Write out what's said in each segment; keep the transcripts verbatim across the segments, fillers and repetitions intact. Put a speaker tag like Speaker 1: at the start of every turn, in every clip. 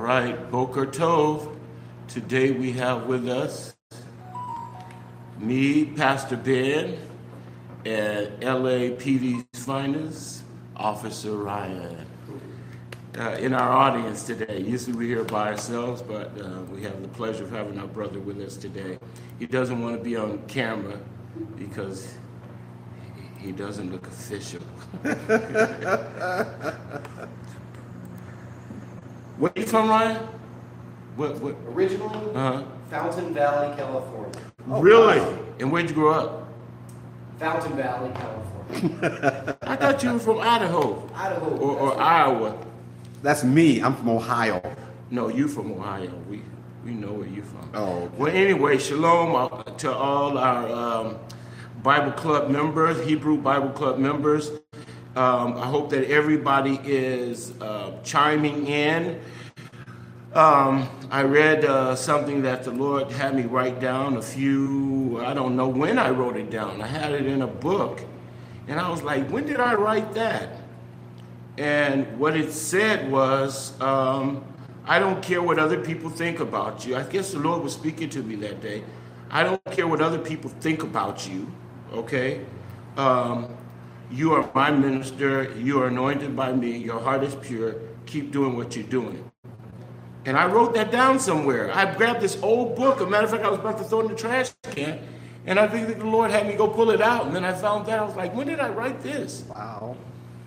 Speaker 1: right, Boker Tov. Today we have with us me, Pastor Ben, and L A P D's finest, Officer Ryan. Uh, in our audience today. Usually we're here by ourselves, but uh, we have the pleasure of having our brother with us today. He doesn't want to be on camera because he doesn't look official. Where are you from, Ryan? What, what?
Speaker 2: Originally,
Speaker 1: uh-huh.
Speaker 2: Fountain Valley, California.
Speaker 1: Oh, really? Wow. And where'd you grow up?
Speaker 2: Fountain Valley, California.
Speaker 1: I thought you were from Idaho.
Speaker 2: Idaho.
Speaker 1: Or, or Iowa.
Speaker 3: That's me. I'm from Ohio.
Speaker 1: No, you from Ohio. We we know where you from.
Speaker 3: Oh. Okay.
Speaker 1: Well, anyway, shalom to all our um, Bible Club members, Hebrew Bible Club members. Um, I hope that everybody is uh, chiming in. Um, I read uh, something that the Lord had me write down a few, I don't know when I wrote it down. I had it in a book, and I was like, when did I write that? And what it said was, um, I don't care what other people think about you. I guess the Lord was speaking to me that day. I don't care what other people think about you, okay? Um, you are my minister. You are anointed by me. Your heart is pure. Keep doing what you're doing. And I wrote that down somewhere. I grabbed this old book. As a matter of fact, I was about to throw it in the trash can. And I think that the Lord had me go pull it out. And then I found that. I was like, when did I write this?
Speaker 3: Wow.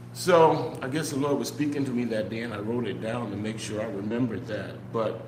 Speaker 1: So I guess the Lord was speaking to me that day, and I wrote it down to make sure I remembered that. But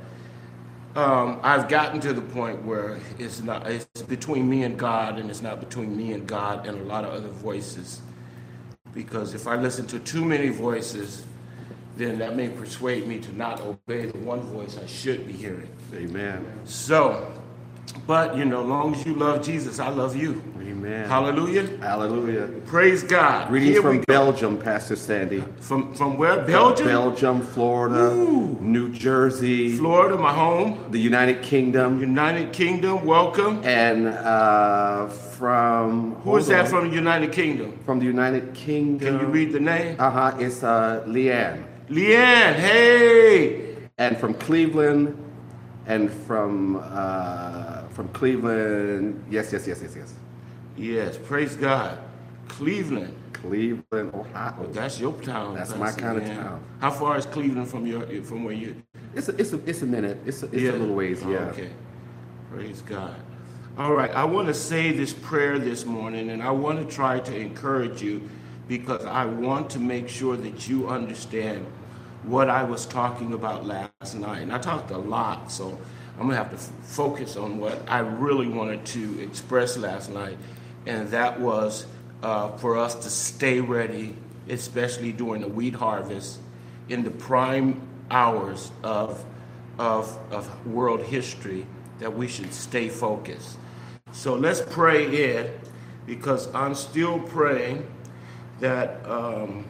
Speaker 1: um, I've gotten to the point where it's not, it's between me and God, and it's not between me and God and a lot of other voices. Because if I listen to too many voices, then that may persuade me to not obey the one voice I should be hearing.
Speaker 3: Amen.
Speaker 1: So, but, you know, as long as you love Jesus, I love you.
Speaker 3: Amen.
Speaker 1: Hallelujah.
Speaker 3: Hallelujah.
Speaker 1: Praise God.
Speaker 3: Greetings
Speaker 1: Here
Speaker 3: from Belgium, Pastor Sandy.
Speaker 1: From from where? Belgium?
Speaker 3: Belgium, Florida,
Speaker 1: Ooh.
Speaker 3: New Jersey.
Speaker 1: Florida, my home.
Speaker 3: The United Kingdom.
Speaker 1: United Kingdom, welcome.
Speaker 3: And uh, from...
Speaker 1: Who is that from the United Kingdom?
Speaker 3: From the United Kingdom.
Speaker 1: Can you read the name?
Speaker 3: Uh-huh. It's uh, Leanne.
Speaker 1: Leanne, hey!
Speaker 3: And from Cleveland, and from uh, from Cleveland, yes, yes, yes, yes, yes.
Speaker 1: Yes, praise God. Cleveland.
Speaker 3: Cleveland, Ohio.
Speaker 1: Well, that's your town.
Speaker 3: That's my kind of
Speaker 1: Leanne.
Speaker 3: town.
Speaker 1: How far is Cleveland from your from where you?
Speaker 3: It's a, it's a, it's a minute. It's a, it's
Speaker 1: Yeah.
Speaker 3: a little ways,
Speaker 1: Oh,
Speaker 3: yeah.
Speaker 1: okay. Praise God. All right, I want to say this prayer this morning, and I want to try to encourage you because I want to make sure that you understand what I was talking about last night. And I talked a lot, so I'm going to have to f- focus on what I really wanted to express last night, and that was uh, for us to stay ready, especially during the wheat harvest, in the prime hours of, of, of world history, that we should stay focused. So let's pray it, because I'm still praying that um,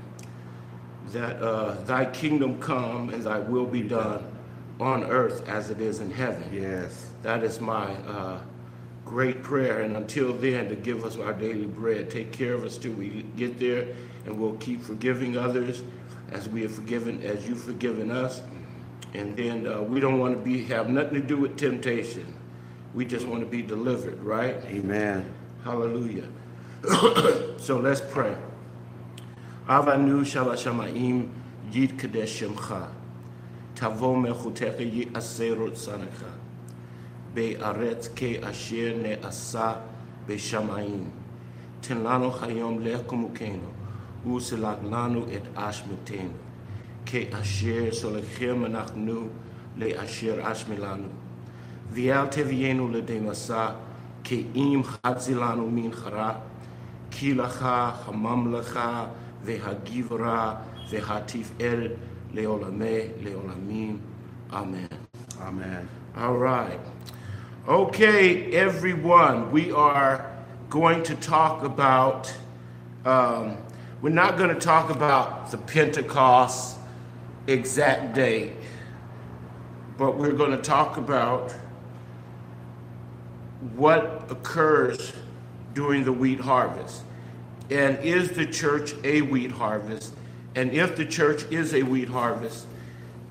Speaker 1: that uh, thy kingdom come and thy will be done on earth as it is in heaven.
Speaker 3: Yes.
Speaker 1: That is my uh, great prayer. And until then, to give us our daily bread. Take care of us till we get there, and we'll keep forgiving others as we have forgiven, as you've forgiven us. And then uh, we don't want to be have nothing to do with temptation. We just want to be delivered, right?
Speaker 3: Amen.
Speaker 1: Hallelujah. So let's pray. Avanu Shalashamaim Yid Kadesh Shemcha Tavo Mechutecha Yi'aseh Rotzancha Be'aretz Ke Asher Ne'asa Be'shamayim Ten Lanu Hayom Lechumukenu U'selach Lanu Et Ashmetenu Ke Asher Solechem Anachnu Le'asher Ashmelanu V'al Tevienu L'Demasa Ke'im Chatzilanu Min Chara Ki Lacha Hamamlecha V'hagivra v'hatif'er le'olameh le'olamim. Amen.
Speaker 3: Amen.
Speaker 1: All right. Okay, everyone, we are going to talk about, um, we're not going to talk about the Pentecost exact date, but we're going to talk about what occurs during the wheat harvest. And is the church a wheat harvest? And if the church is a wheat harvest,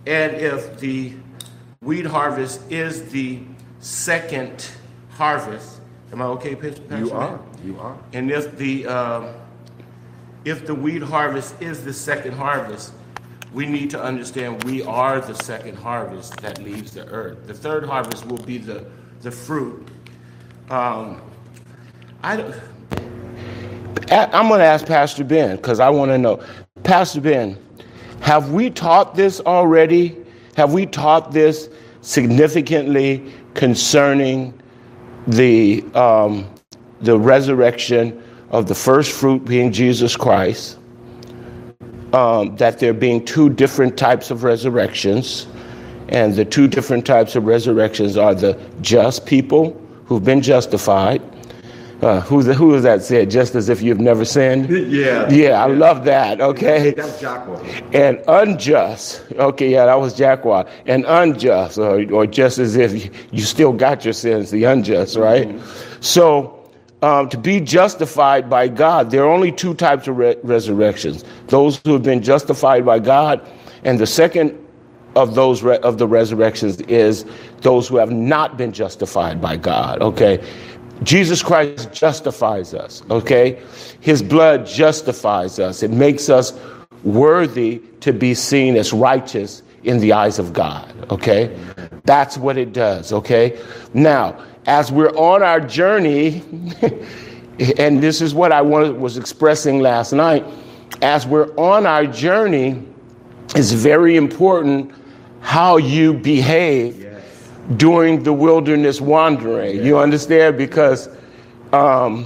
Speaker 1: and if the wheat harvest is the second harvest, am I okay, Pastor?
Speaker 3: You are. You are.
Speaker 1: And if the um, if the wheat harvest is the second harvest, we need to understand we are the second harvest that leaves the earth. The third harvest will be the the fruit. Um, I don't, I'm going to ask Pastor Ben because I want to know, Pastor Ben, have we taught this already? Have we taught this significantly concerning the um, the resurrection of the first fruit being Jesus Christ? Um, that there being two different types of resurrections, and the two different types of resurrections are the just people who've been justified. Uh, who, who is that said? Just as if you've never sinned?
Speaker 3: Yeah.
Speaker 1: Yeah, I love that. Okay.
Speaker 3: That's Jacques.
Speaker 1: And unjust. Okay, yeah, that was Jacques. And unjust, or, or just as if you still got your sins, the unjust, right? Mm-hmm. So, Um, to be justified by God, there are only two types of re- resurrections. Those who have been justified by God, and the second of those re- of the resurrections is those who have not been justified by God. Okay, Jesus Christ justifies us. Okay, His blood justifies us. It makes us worthy to be seen as righteous in the eyes of God. Okay, that's what it does. Okay, now, as we're on our journey, and this is what I was expressing last night, as we're on our journey, it's very important how you behave yes. during the wilderness wandering. Yes. You understand? Because um,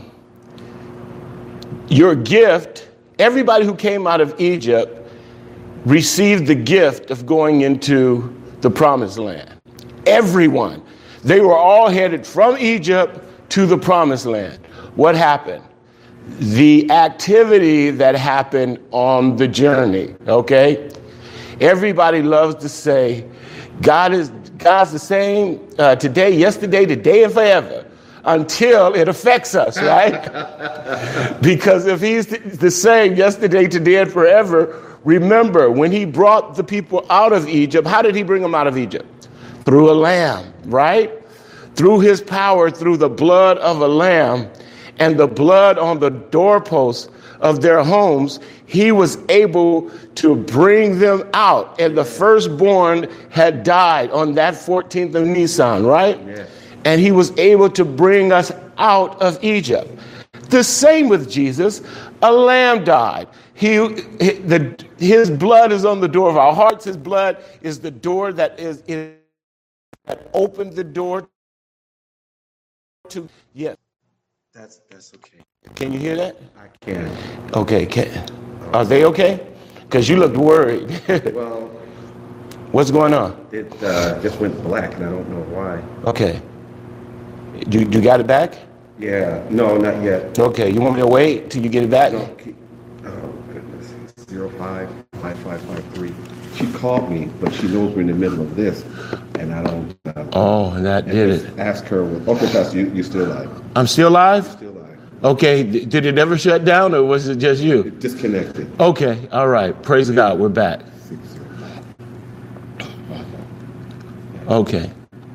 Speaker 1: your gift, everybody who came out of Egypt received the gift of going into the promised land. Everyone. They were all headed from Egypt to the promised land. What happened? The activity that happened on the journey, okay? Everybody loves to say, God is God's the same uh, today, yesterday, today, and forever, until it affects us, right? Because if he's the same yesterday, today, and forever, remember, when he brought the people out of Egypt, how did he bring them out of Egypt? Through a lamb, right? Through his power, through the blood of a lamb and the blood on the doorposts of their homes, he was able to bring them out. And the firstborn had died on that fourteenth of Nisan, right? Yes. And he was able to bring us out of Egypt. The same with Jesus. A lamb died. He, the, his blood is on the door of our hearts. His blood is the door that is in that opened the door to, yes.
Speaker 3: That's that's okay.
Speaker 1: Can you hear that?
Speaker 3: I can.
Speaker 1: Okay, can, are they okay? Because you looked worried.
Speaker 3: Well,
Speaker 1: what's going on?
Speaker 3: It uh, just went black, and I don't know why.
Speaker 1: Okay. You, you got it back?
Speaker 3: Yeah. No, not yet.
Speaker 1: Okay, you want me to wait till you get it back?
Speaker 3: No, keep, oh, goodness. zero five five five five three. She called me, but she knows we're in the middle of this, and I don't. Uh,
Speaker 1: oh, and that and did it.
Speaker 3: Ask her. Okay, Pastor, you you still alive?
Speaker 1: I'm still alive.
Speaker 3: Still alive.
Speaker 1: Okay. D- did it ever shut down, or was it just you?
Speaker 3: It disconnected.
Speaker 1: Okay. All right. Praise God. We're back. Okay.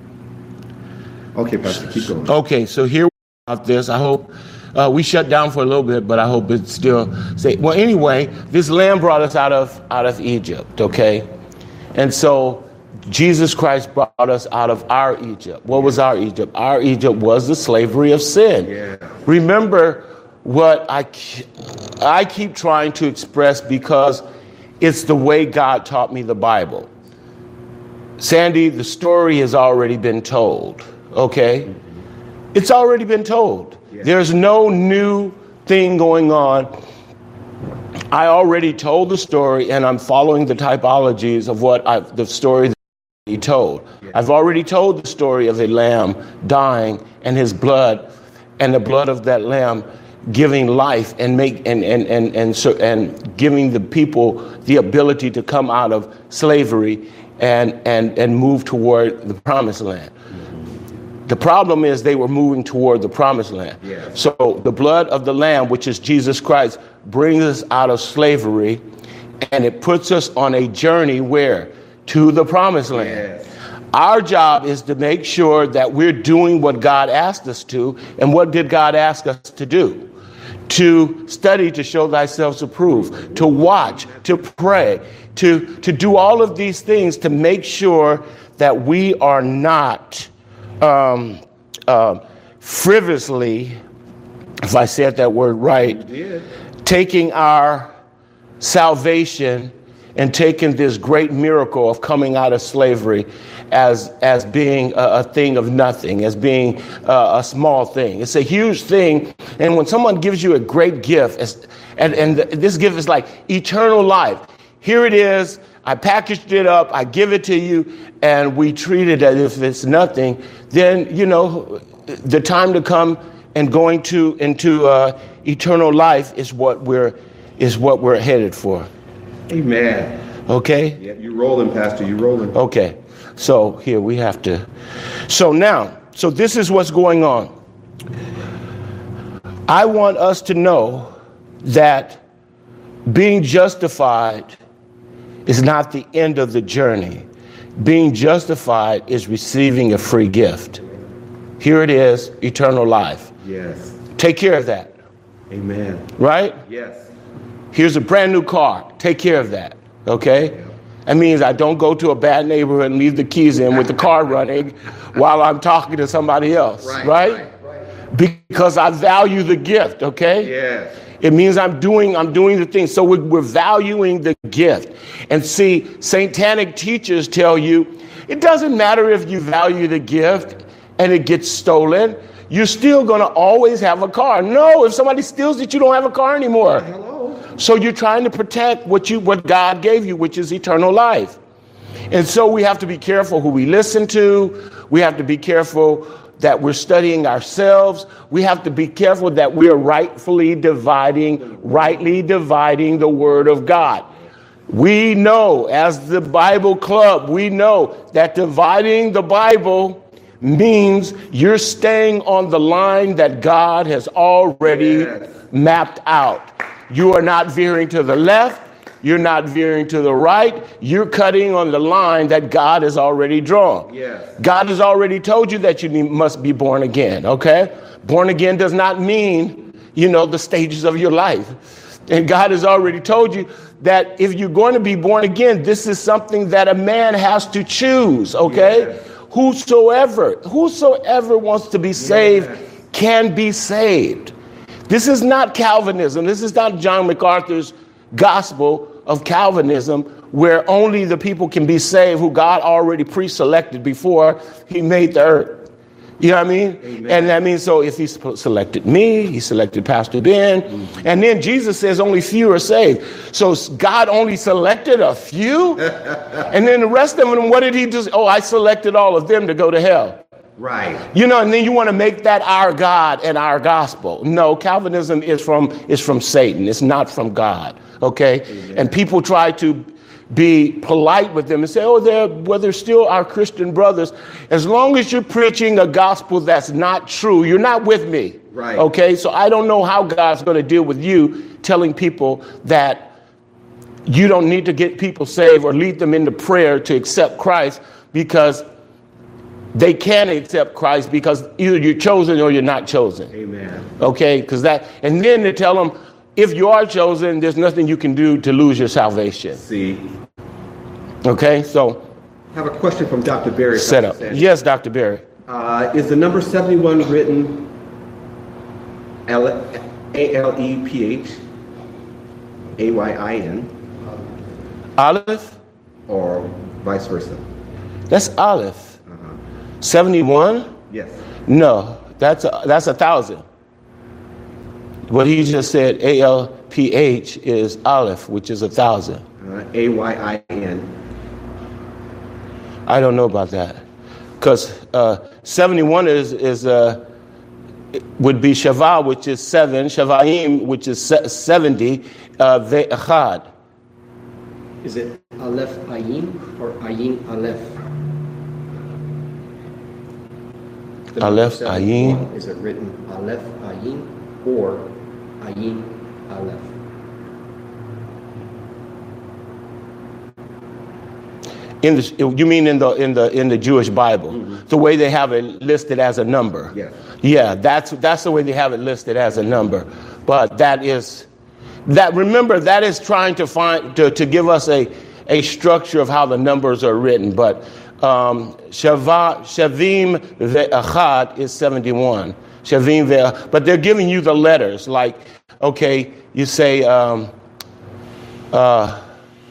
Speaker 3: Okay, Pastor, keep going.
Speaker 1: Okay. So here about this, I hope. Uh, we shut down for a little bit, but I hope it's still safe. Well, anyway, this lamb brought us out of out of Egypt, okay? And so Jesus Christ brought us out of our Egypt. What was our Egypt? Our Egypt was the slavery of sin.
Speaker 3: Yeah.
Speaker 1: Remember what I, I keep trying to express because it's the way God taught me the Bible. Sandy, the story has already been told, okay? It's already been told. There's no new thing going on. I already told the story, and I'm following the typologies of what I've, the story that he told. Yeah. I've already told the story of a lamb dying and his blood, and the blood of that lamb giving life and make and and and and so and giving the people the ability to come out of slavery and and and move toward the promised land. The problem is they were moving toward the promised land. Yeah. So the blood of the Lamb, which is Jesus Christ, brings us out of slavery, and it puts us on a journey where to the promised land.
Speaker 3: Yes.
Speaker 1: Our job is to make sure that we're doing what God asked us to. And what did God ask us to do? To study, to show thyself approved, to watch, to pray, to, to do all of these things to make sure that we are not um, uh, frivolously, if I said that word right, taking our salvation and taking this great miracle of coming out of slavery as as being a, a thing of nothing, as being uh, a small thing. It's a huge thing. And when someone gives you a great gift, as, and, and this gift is like eternal life. Here it is. I packaged it up. I give it to you, and we treat it as if it's nothing. Then, you know, the time to come and going to into uh, eternal life is what we're is what we're headed for.
Speaker 3: Amen.
Speaker 1: Okay.
Speaker 3: Yeah, you rolling, Pastor. You rolling.
Speaker 1: Okay. So here we have to. So now, so this is what's going on. I want us to know that being justified is not the end of the journey. Being justified is receiving a free gift. Here it is, eternal life.
Speaker 3: Yes.
Speaker 1: Take care of that.
Speaker 3: Amen.
Speaker 1: Right?
Speaker 3: Yes.
Speaker 1: Here's a brand new car. Take care of that. Okay? That means I don't go to a bad neighborhood and leave the keys in with the car running while I'm talking to somebody else. Right?
Speaker 3: Right?
Speaker 1: right? right. Because I value the gift. Okay?
Speaker 3: Yes.
Speaker 1: It means I'm doing I'm doing the thing. So we're, we're valuing the gift. And see, satanic teachers tell you it doesn't matter if you value the gift and it gets stolen. You're still going to always have a car. No, if somebody steals it, you don't have a car anymore.
Speaker 3: Hello.
Speaker 1: So you're trying to protect what you what God gave you, which is eternal life. And so we have to be careful who we listen to. We have to be careful that we're studying ourselves. We have to be careful that we're rightfully dividing, rightly dividing the word of God. We know, as the Bible Club, we know that dividing the Bible means you're staying on the line that God has already
Speaker 3: Yes.
Speaker 1: mapped out. You are not veering to the left. You're not veering to the right. You're cutting on the line that God has already drawn.
Speaker 3: Yes.
Speaker 1: God has already told you that you need, must be born again, okay? Born again does not mean, you know, the stages of your life. And God has already told you that if you're going to be born again, this is something that a man has to choose, okay?
Speaker 3: Yes.
Speaker 1: Whosoever, whosoever wants to be saved
Speaker 3: Yes.
Speaker 1: can be saved. This is not Calvinism. This is not John MacArthur's gospel of Calvinism, where only the people can be saved who God already pre-selected before he made the earth. You know what I mean?
Speaker 3: Amen.
Speaker 1: And that means, so if he selected me, he selected Pastor Ben, mm-hmm. and then Jesus says only few are saved. So God only selected a few? And then the rest of them, what did he do? Oh, I selected all of them to go to hell.
Speaker 3: Right.
Speaker 1: You know, and then you want to make that our God and our gospel. No, Calvinism is from is from Satan. It's not from God. Okay? Amen. And people try to be polite with them and say, oh, they're well, they're still our Christian brothers. As long as you're preaching a gospel that's not true, you're not with me.
Speaker 3: Right.
Speaker 1: Okay? So I don't know how God's going to deal with you telling people that you don't need to get people saved or lead them into prayer to accept Christ, because they can't accept Christ because either you're chosen or you're not chosen.
Speaker 3: Amen.
Speaker 1: Okay, because that, and then they tell them, if you are chosen, there's nothing you can do to lose your salvation.
Speaker 3: See.
Speaker 1: Okay, so.
Speaker 3: I have a question from Doctor Berry.
Speaker 1: Set up. Yes, Doctor Berry.
Speaker 3: Uh, is the number seventy-one written L- A L E P H A Y I N?
Speaker 1: Aleph?
Speaker 3: Or vice versa?
Speaker 1: That's Aleph.
Speaker 3: Uh-huh.
Speaker 1: seventy-one?
Speaker 3: Yes.
Speaker 1: No, that's a, that's a thousand. What he just said, A L P H, is Aleph, which is a thousand.
Speaker 3: Uh, A Y I N.
Speaker 1: I don't know about that, because uh, seventy-one is is uh, would be Shava, which is seven, Shavaim, which is se- seventy, uh, Ve'echad.
Speaker 2: Is it Aleph Ayin or Ayin Aleph? The number
Speaker 1: Aleph
Speaker 2: seventy-one,
Speaker 1: Ayin.
Speaker 2: Is it written Aleph Ayin or Ayin Aleph?
Speaker 1: In the, you mean in the in the in the Jewish Bible, mm-hmm. the way they have it listed as a number?
Speaker 3: Yeah.
Speaker 1: Yeah, that's that's the way they have it listed as a number. But that is that. Remember, that is trying to find to, to give us a a structure of how the numbers are written. But um, Shava, Shavim ve'achad is seventy-one. Shavim ve, but they're giving you the letters. Like, okay, you say. Um, uh,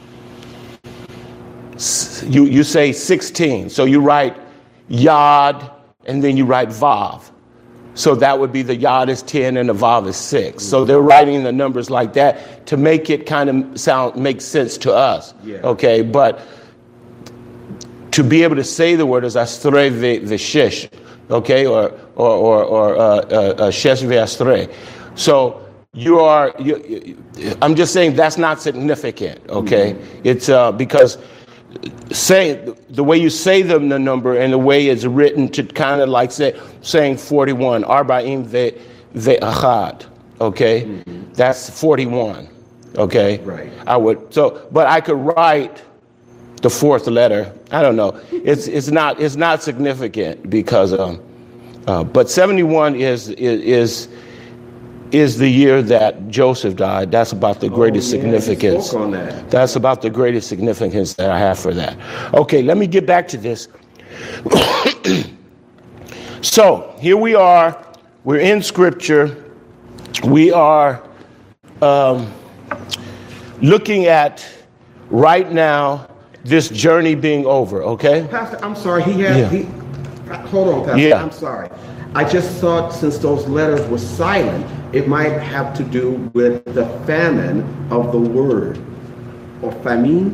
Speaker 1: You you say sixteen, so you write Yod and then you write Vav. So that would be the Yod is ten and the Vav is six. So they're writing the numbers like that to make it kind of sound make sense to us. Yeah. Okay, but to be able to say the word is Astre Veshesh, okay, or or or, or uh, uh, Shesh Ve'astre. So you are. You, I'm just saying that's not significant. Okay, mm-hmm. It's uh, because. Say the way you say them the number and the way it's written to kind of like say saying forty-one arba'im ve ve'achad, okay, mm-hmm. That's forty-one, okay,
Speaker 3: right.
Speaker 1: I would so but I could write the fourth letter. I don't know, it's it's not it's not significant because um uh, but seventy-one is is is is the year that Joseph died. That's about the greatest oh, yeah, significance.
Speaker 3: On that.
Speaker 1: That's about the greatest significance that I have for that. Okay, let me get back to this. So here we are. We're in Scripture. We are um, looking at right now this journey being over. Okay,
Speaker 3: Pastor. I'm sorry. He had. Yeah. He, hold on, Pastor.
Speaker 1: Yeah.
Speaker 3: I'm sorry. I just thought since those letters were silent, it might have to do with the famine of the word, or famine.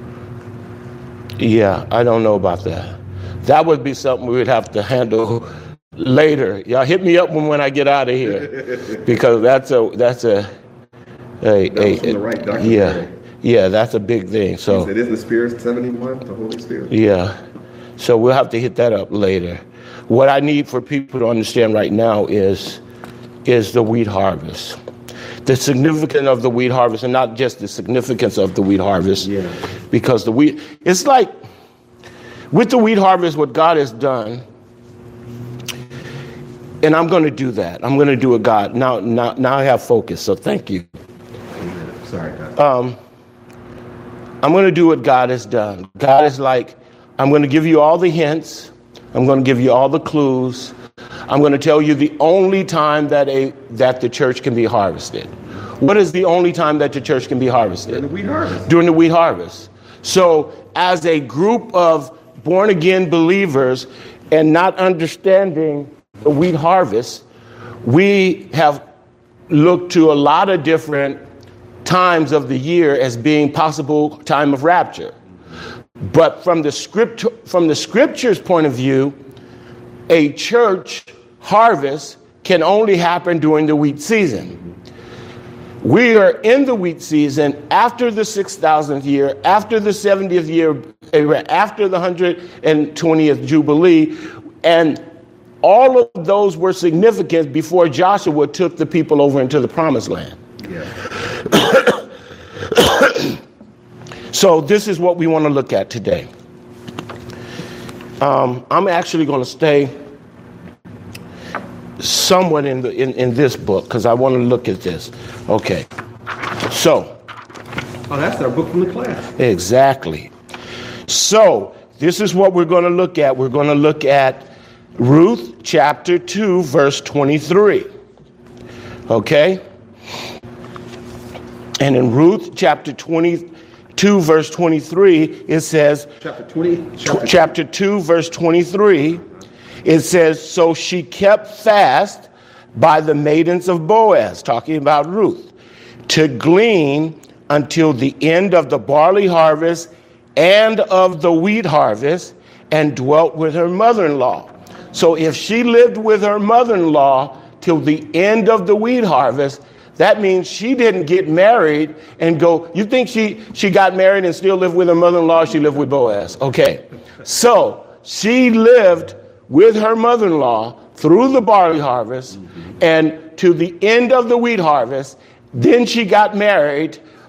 Speaker 1: Yeah, I don't know about that. That would be something we would have to handle later. Y'all hit me up when, when I get out of here, because that's a that's a a,
Speaker 3: that was from
Speaker 1: a,
Speaker 3: the right doctor.
Speaker 1: Yeah, yeah, that's a big thing. So
Speaker 3: it is the Spirit seventy-one, the Holy Spirit.
Speaker 1: Yeah, so we'll have to hit that up later. What I need for people to understand right now is is the wheat harvest. The significance of the wheat harvest, and not just the significance of the wheat harvest.
Speaker 3: Yeah.
Speaker 1: Because the wheat, it's like with the wheat harvest, what God has done, and I'm going to do that. I'm going to do it, God. Now, now, now I have focus, so thank you.
Speaker 3: Sorry, God.
Speaker 1: Um, I'm going to do what God has done. God is like, I'm going to give you all the hints. I'm going to give you all the clues. I'm going to tell you the only time that a that the church can be harvested. What is the only time that the church can be harvested?
Speaker 3: During the wheat harvest.
Speaker 1: During the wheat harvest. So as a group of born again believers and not understanding the wheat harvest, we have looked to a lot of different times of the year as being possible time of rapture. But from the script, from the scripture's point of view, a church harvest can only happen during the wheat season. We are in the wheat season after the six thousandth year, after the seventieth year, after the one hundred twentieth Jubilee, and all of those were significant before Joshua took the people over into the promised land.
Speaker 3: Yeah.
Speaker 1: So this is what we want to look at today. Um, I'm actually going to stay somewhat in the in, in this book because I want to look at this. Okay. So.
Speaker 3: Oh, that's our book from the class.
Speaker 1: Exactly. So this is what we're going to look at. We're going to look at Ruth chapter two, verse twenty-three. Okay. And in Ruth chapter twenty-two, verse twenty-three, it says,
Speaker 3: chapter twenty,
Speaker 1: chapter, chapter two, verse twenty-three, it says, so she kept fast by the maidens of Boaz, talking about Ruth, to glean until the end of the barley harvest and of the wheat harvest, and dwelt with her mother-in-law. So if she lived with her mother-in-law till the end of the wheat harvest, that means she didn't get married and go, you think she, she got married and still lived with her mother-in-law? She lived with Boaz. Okay. So she lived with her mother-in-law through the barley harvest and to the end of the wheat harvest. Then she got married,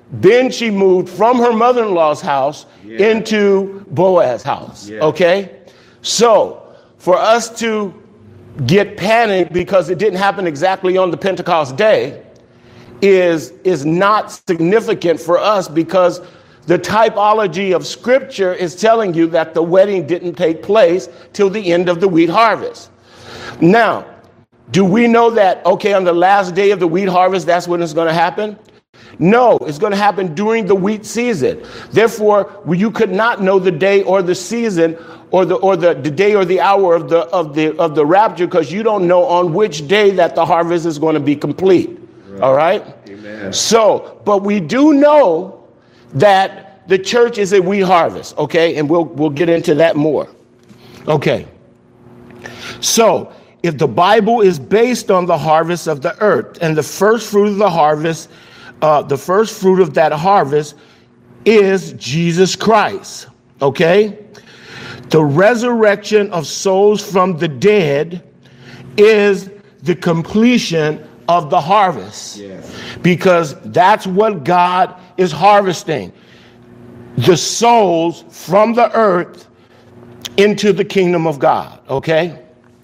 Speaker 1: Then she moved from her mother-in-law's house
Speaker 3: Yeah.
Speaker 1: into Boaz's house.
Speaker 3: Yeah.
Speaker 1: Okay? So for us to get panicked because it didn't happen exactly on the Pentecost day is, is not significant for us, because the typology of Scripture is telling you that the wedding didn't take place till the end of the wheat harvest. Now, do we know that, okay, on the last day of the wheat harvest, that's when it's going to happen? No, it's going to happen during the wheat season. Therefore, you could not know the day or the season or the or the, the day or the hour of the of the of the rapture, because you don't know on which day that the harvest is going to be complete. Right. All right?
Speaker 3: Amen.
Speaker 1: So, but we do know that the church is a wheat harvest, okay? And we'll we'll get into that more. Okay. So, if the Bible is based on the harvest of the earth, and the first fruit of the harvest, uh, the first fruit of that harvest is Jesus Christ, okay? The resurrection of souls from the dead is the completion of the harvest. Yes. Because that's what God is harvesting. The souls from the earth into the kingdom of God, okay?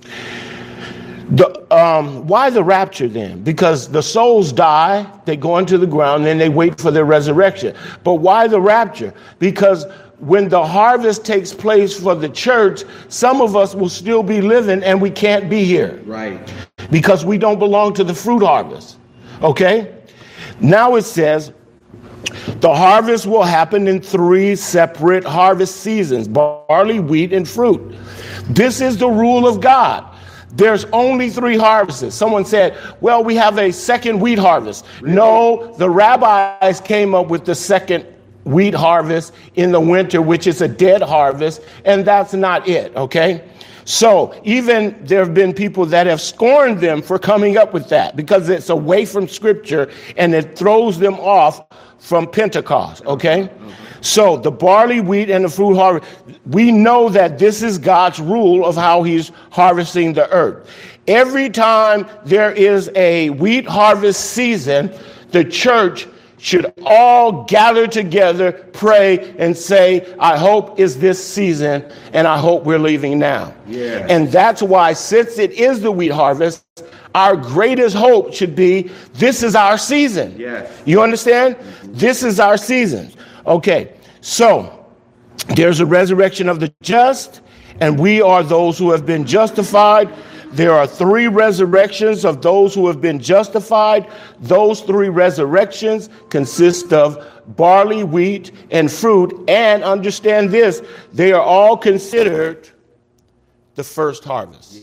Speaker 1: The, um, why the rapture then? Because the souls die, they go into the ground, then they wait for their resurrection. But why the rapture? Because when the harvest takes place for the church, some of us will still be living and we can't be here.
Speaker 3: Right.
Speaker 1: Because we don't belong to the fruit harvest. Okay? Now it says, the harvest will happen in three separate harvest seasons: barley, wheat, and fruit. This is the rule of God. There's only three harvests. Someone said, well, we have a second wheat harvest. Really? No, the rabbis came up with the second wheat harvest in the winter, which is a dead harvest, and that's not it, okay? So even there have been people that have scorned them for coming up with that, because it's away from Scripture and it throws them off from Pentecost, okay? So the barley, wheat, and the fruit harvest, we know that this is God's rule of how he's harvesting the earth. Every time there is a wheat harvest season, the church should all gather together, pray, and say, I hope it's this season, and I hope we're leaving now. Yeah. And that's why, since it is the wheat harvest, our greatest hope should be, this is our season. Yes. You understand? Mm-hmm. This is our season. Okay, so there's a resurrection of the just, and we are those who have been justified. There are three resurrections of those who have been justified. Those three resurrections consist of barley, wheat, and fruit. And understand this, they are all considered the first harvest.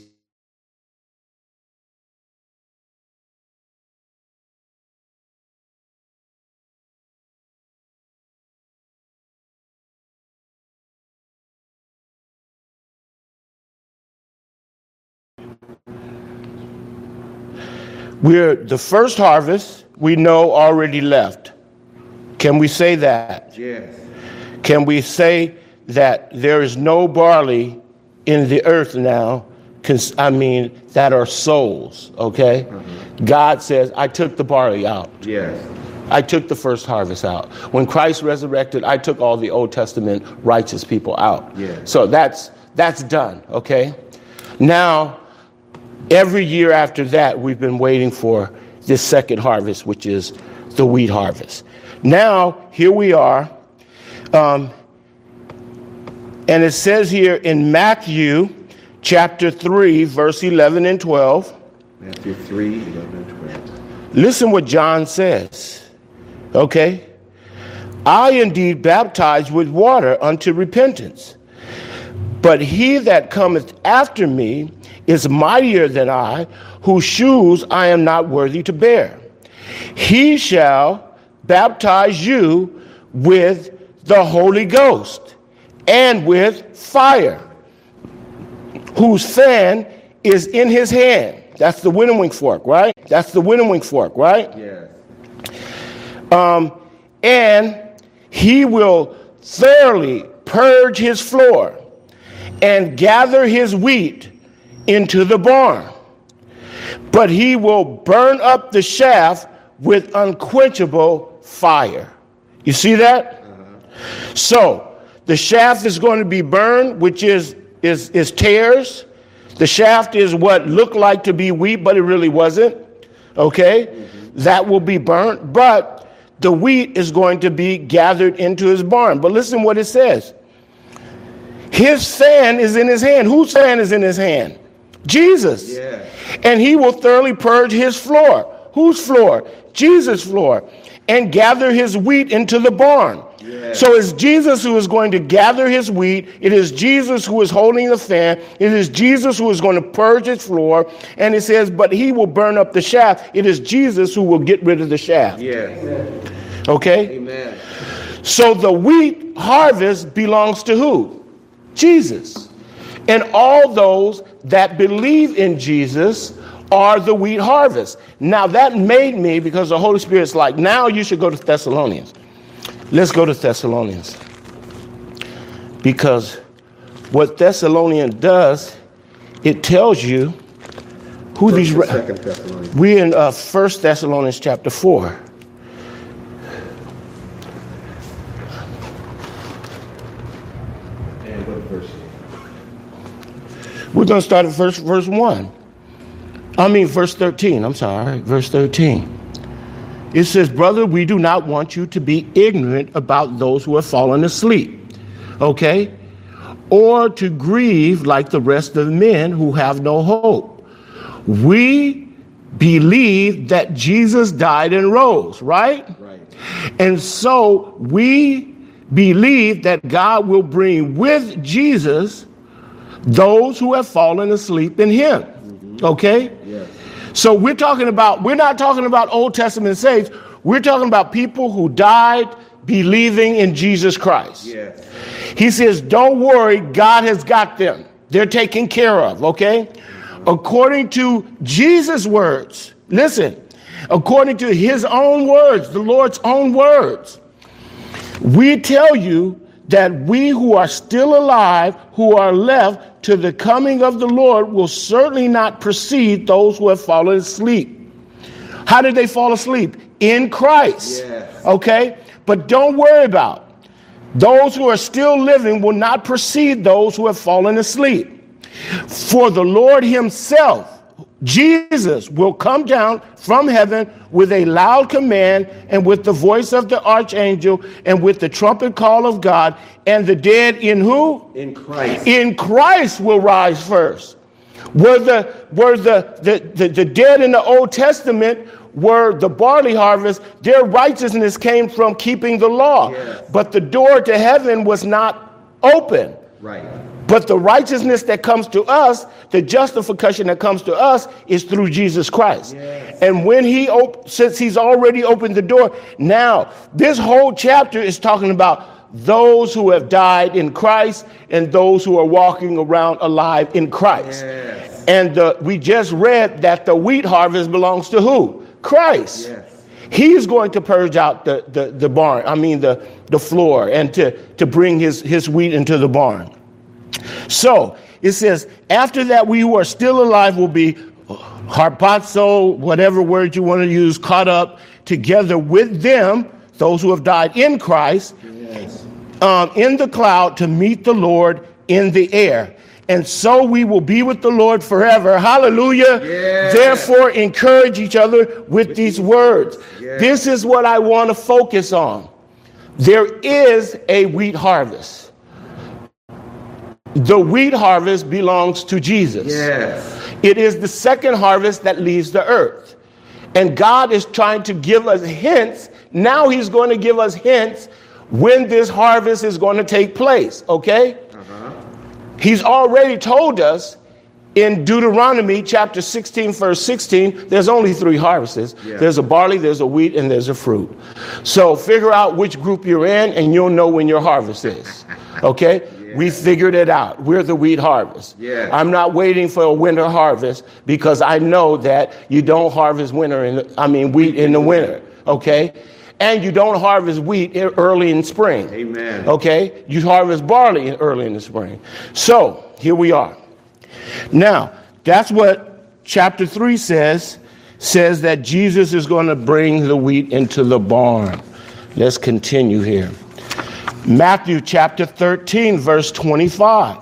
Speaker 1: We're the first harvest, we know, already left. Can we say that? Yes. Can we say that there is no barley in the earth now? Cause, I mean, that are souls, okay? Mm-hmm. God says, I took the barley out. Yes. I took the first harvest out. When Christ resurrected, I took all the Old Testament righteous people out. Yes. So that's that's done, okay? Now, every year after that, we've been waiting for this second harvest, which is the wheat harvest. Now, here we are. Um, and it says here in Matthew chapter three, verse eleven and twelve.
Speaker 3: Matthew three, eleven and twelve.
Speaker 1: Listen what John says. Okay? I indeed baptize with water unto repentance. But he that cometh after me is mightier than I, whose shoes I am not worthy to bear. He shall baptize you with the Holy Ghost and with fire, whose fan is in his hand. That's the winnowing fork, right? That's the winnowing fork, right?
Speaker 3: Yeah.
Speaker 1: Um, and he will thoroughly purge his floor and gather his wheat into the barn, but he will burn up the chaff with unquenchable fire. You see that? Uh-huh. So the shaft is going to be burned, which is, is, is tares. The shaft is what looked like to be wheat, but it really wasn't. Okay? Mm-hmm. That will be burnt. But the wheat is going to be gathered into his barn. But listen what it says. His fan is in his hand. Whose fan is in his hand? Jesus. Yeah. And he will thoroughly purge his floor. Whose floor? Jesus' floor. And gather his wheat into the barn. Yeah. So it's Jesus who is going to gather his wheat. It is Jesus who is holding the fan. It is Jesus who is going to purge his floor. And it says, but he will burn up the shaft. It is Jesus who will get rid of the shaft. Yeah. Okay? Amen. So the wheat harvest belongs to who? Jesus. And all those that believe in Jesus are the wheat harvest. Now that made me, because the Holy Spirit's like, now you should go to Thessalonians. Let's go to Thessalonians. Because what Thessalonians does, it tells you who these... Re- We're in uh, First Thessalonians chapter four. We're going to start at verse, verse one. I mean, verse thirteen. I'm sorry, verse thirteen. It says, brother, we do not want you to be ignorant about those who have fallen asleep, okay? Or to grieve like the rest of the men who have no hope. We believe that Jesus died and rose, right? Right. And so we believe that God will bring with Jesus those who have fallen asleep in him. Mm-hmm. Okay? Yes. So we're talking about, we're not talking about Old Testament saints. We're talking about people who died believing in Jesus Christ. Yes. He says, don't worry, God has got them. They're taken care of, okay? Mm-hmm. According to Jesus' words, listen, according to his own words, the Lord's own words, we tell you that we who are still alive, who are left to the coming of the Lord, will certainly not precede those who have fallen asleep. How did they fall asleep? In Christ. Yes. Okay? But don't worry about it. Those who are still living will not precede those who have fallen asleep. For the Lord himself, Jesus, will come down from heaven with a loud command and with the voice of the archangel and with the trumpet call of God, and the dead in who? In Christ. In Christ will rise first. Were the were the the, the, the dead in the Old Testament were the barley harvest, their righteousness came from keeping the law. Yes. But the door to heaven was not open. Right. But the righteousness that comes to us, the justification that comes to us, is through Jesus Christ. Yes. And when he, op- since he's already opened the door, now this whole chapter is talking about those who have died in Christ and those who are walking around alive in Christ. Yes. And uh, we just read that the wheat harvest belongs to who? Christ. Yes. He's going to purge out the, the, the barn, I mean the, the floor, and to, to bring his, his wheat into the barn. So it says, after that, we who are still alive will be harpazo, whatever word you want to use, caught up together with them, those who have died in Christ, yes. um, in the cloud to meet the Lord in the air. And so we will be with the Lord forever. Hallelujah. Yeah. Therefore, encourage each other with these words. Yeah. This is what I want to focus on. There is a wheat harvest. The wheat harvest belongs to Jesus. Yes. It is the second harvest that leaves the earth. And God is trying to give us hints. Now he's going to give us hints when this harvest is going to take place. Okay? Uh-huh. He's already told us in Deuteronomy chapter sixteen, verse sixteen, there's only three harvests. Yeah. There's a barley, there's a wheat, and there's a fruit. So figure out which group you're in, and you'll know when your harvest is. Okay? Yeah. We figured it out. We're the wheat harvest. Yeah. I'm not waiting for a winter harvest because I know that you don't harvest winter in the, I mean wheat in the winter. Okay? And you don't harvest wheat early in spring. Amen. Okay? You harvest barley early in the spring. So here we are. Now, that's what chapter three says, says that Jesus is going to bring the wheat into the barn. Let's continue here. Matthew chapter thirteen, verse twenty-five.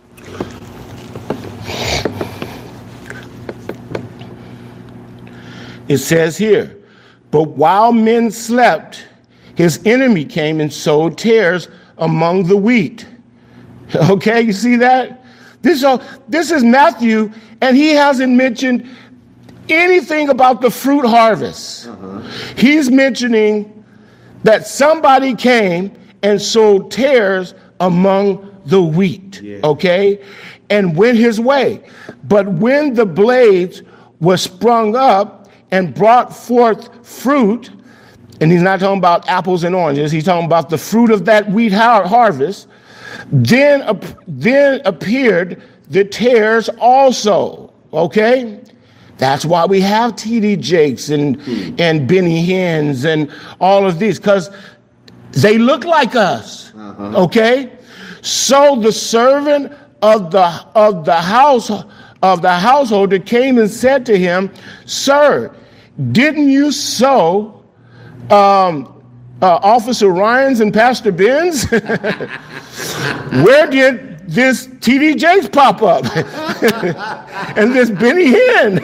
Speaker 1: It says here, but while men slept, his enemy came and sowed tares among the wheat. Okay, you see that? This, uh, this is Matthew, and he hasn't mentioned anything about the fruit harvest. Uh-huh. He's mentioning that somebody came and sowed tares among the wheat, yeah. Okay, and went his way. But when the blades were sprung up and brought forth fruit, and he's not talking about apples and oranges, he's talking about the fruit of that wheat har- harvest, then, uh, then appeared the tares also, okay? That's why we have T D Jakes and, hmm. and Benny Hinn's and all of these, because they look like us, uh-huh. Okay? So the servant of the of the house of the householder came and said to him, "Sir, didn't you sow um, uh, Officer Ryan's and Pastor Ben's? Where did this T D Jakes pop up? And this Benny Hinn?"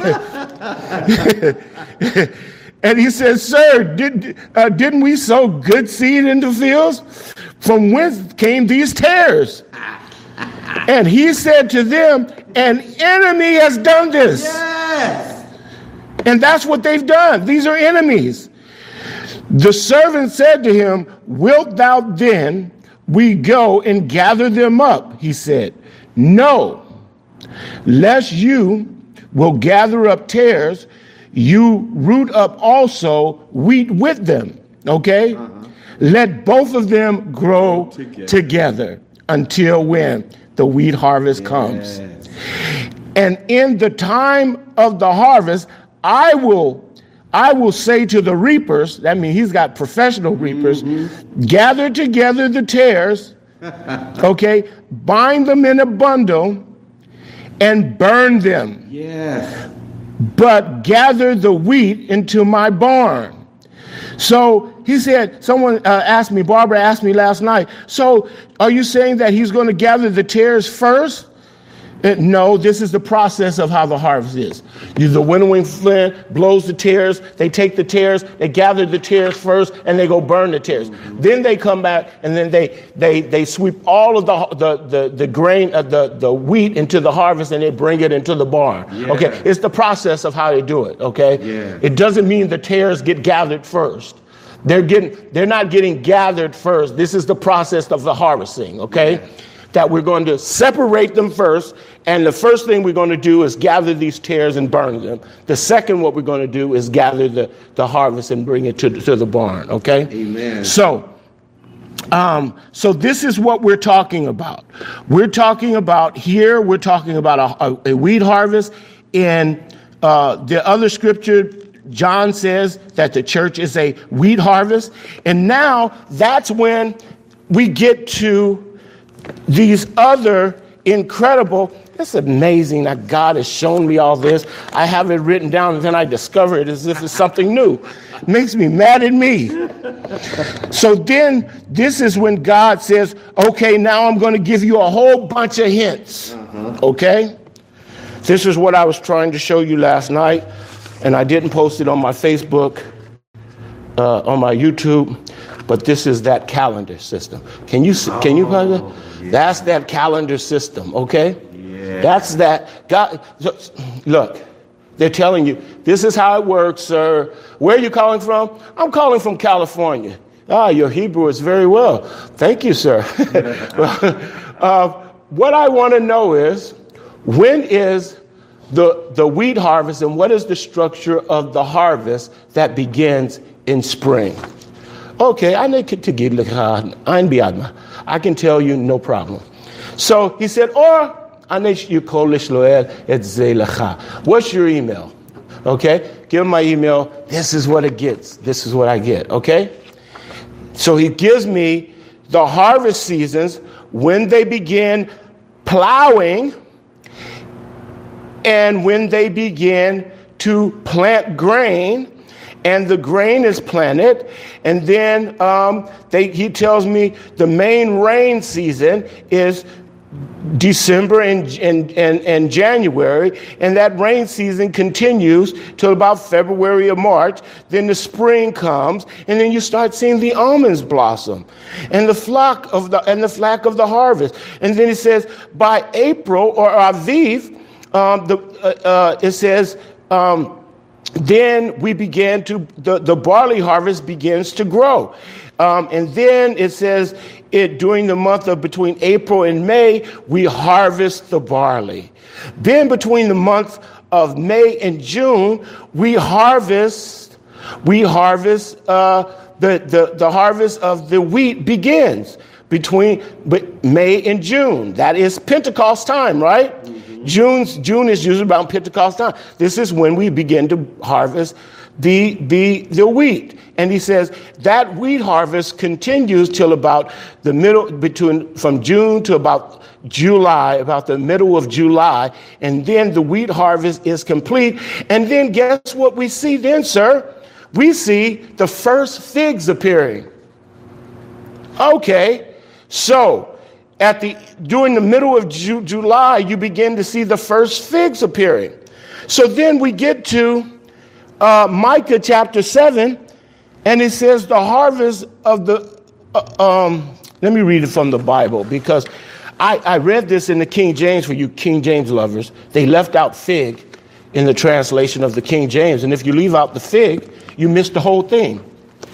Speaker 1: And he says, "Sir, did, uh, didn't we sow good seed into fields? From whence came these tares?" And he said to them, "An enemy has done this." Yes. And that's what they've done. These are enemies. The servant said to him, "Wilt thou then we go and gather them up?" He said, "No, lest you will gather up tares, you root up also wheat with them." Okay? Uh-huh. Let both of them grow together, together until when? The wheat harvest yes. comes. And in the time of the harvest, I will I will say to the reapers, that means he's got professional reapers, mm-hmm. gather together the tares, okay, bind them in a bundle and burn them. Yes. But gather the wheat into my barn. So he said, someone uh, asked me, Barbara asked me last night, so are you saying that he's going to gather the tares first? Uh, no, this is the process of how the harvest is. You, the winnowing flint blows the tares. They take the tares, they gather the tares first, and they go burn the tares. Mm-hmm. Then they come back, and then they they they sweep all of the the the, the grain, uh, the the wheat into the harvest, and they bring it into the barn. Yeah. Okay, it's the process of how they do it. Okay, yeah. It doesn't mean the tares get gathered first. They're getting they're not getting gathered first. This is the process of the harvesting. Okay. Yeah. That we're going to separate them first, and the first thing we're going to do is gather these tares and burn them. The second, what we're going to do is gather the, the harvest and bring it to, to the barn, okay? Amen. So, um, so this is what we're talking about. We're talking about here, we're talking about a, a, a wheat harvest. In uh, the other scripture, John says that the church is a wheat harvest. And now that's when we get to these other incredible, it's amazing that God has shown me all this. I have it written down and then I discover it as if it's something new. It makes me mad at me. So then this is when God says, okay, now I'm going to give you a whole bunch of hints. Uh-huh. Okay? This is what I was trying to show you last night, and I didn't post it on my Facebook, uh, on my YouTube. But this is that calendar system. Can you oh, can you oh, yeah. That's that calendar system, okay? Yeah. That's that. God, look, they're telling you, this is how it works, sir. Where are you calling from? I'm calling from California. Ah, your Hebrew is very well. Thank you, sir. uh, what I want to know is, when is the, the wheat harvest, and what is the structure of the harvest that begins in spring? Okay, I can tell you no problem. So he said, or what's your email? Okay, give him my email. This is what it gets. This is what I get. Okay, so he gives me the harvest seasons when they begin plowing and when they begin to plant grain, and the grain is planted. And then um, they, he tells me the main rain season is December and, and, and, and January, and that rain season continues till about February or March. Then the spring comes, and then you start seeing the almonds blossom, and the flock of the and the flack of the harvest. And then it says by April or Aviv, um, the uh, uh, it says. Um, Then we began to, the, the barley harvest begins to grow. Um, and then it says it during the month of between April and May, we harvest the barley. Then between the month of May and June, we harvest, we harvest, uh, the, the, the harvest of the wheat begins between May and June. That is Pentecost time, right? June's, June is usually around Pentecost time. This is when we begin to harvest the, the, the wheat. And he says that wheat harvest continues till about the middle, between from June to about July, about the middle of July. And then the wheat harvest is complete. And then guess what we see then, sir? We see the first figs appearing. Okay, so At the during the middle of Ju- July, you begin to see the first figs appearing. So then we get to uh, Micah chapter seven, and it says the harvest of the. Uh, um, let me read it from the Bible, because I, I read this in the King James for you King James lovers. They left out fig in the translation of the King James, and if you leave out the fig, you miss the whole thing.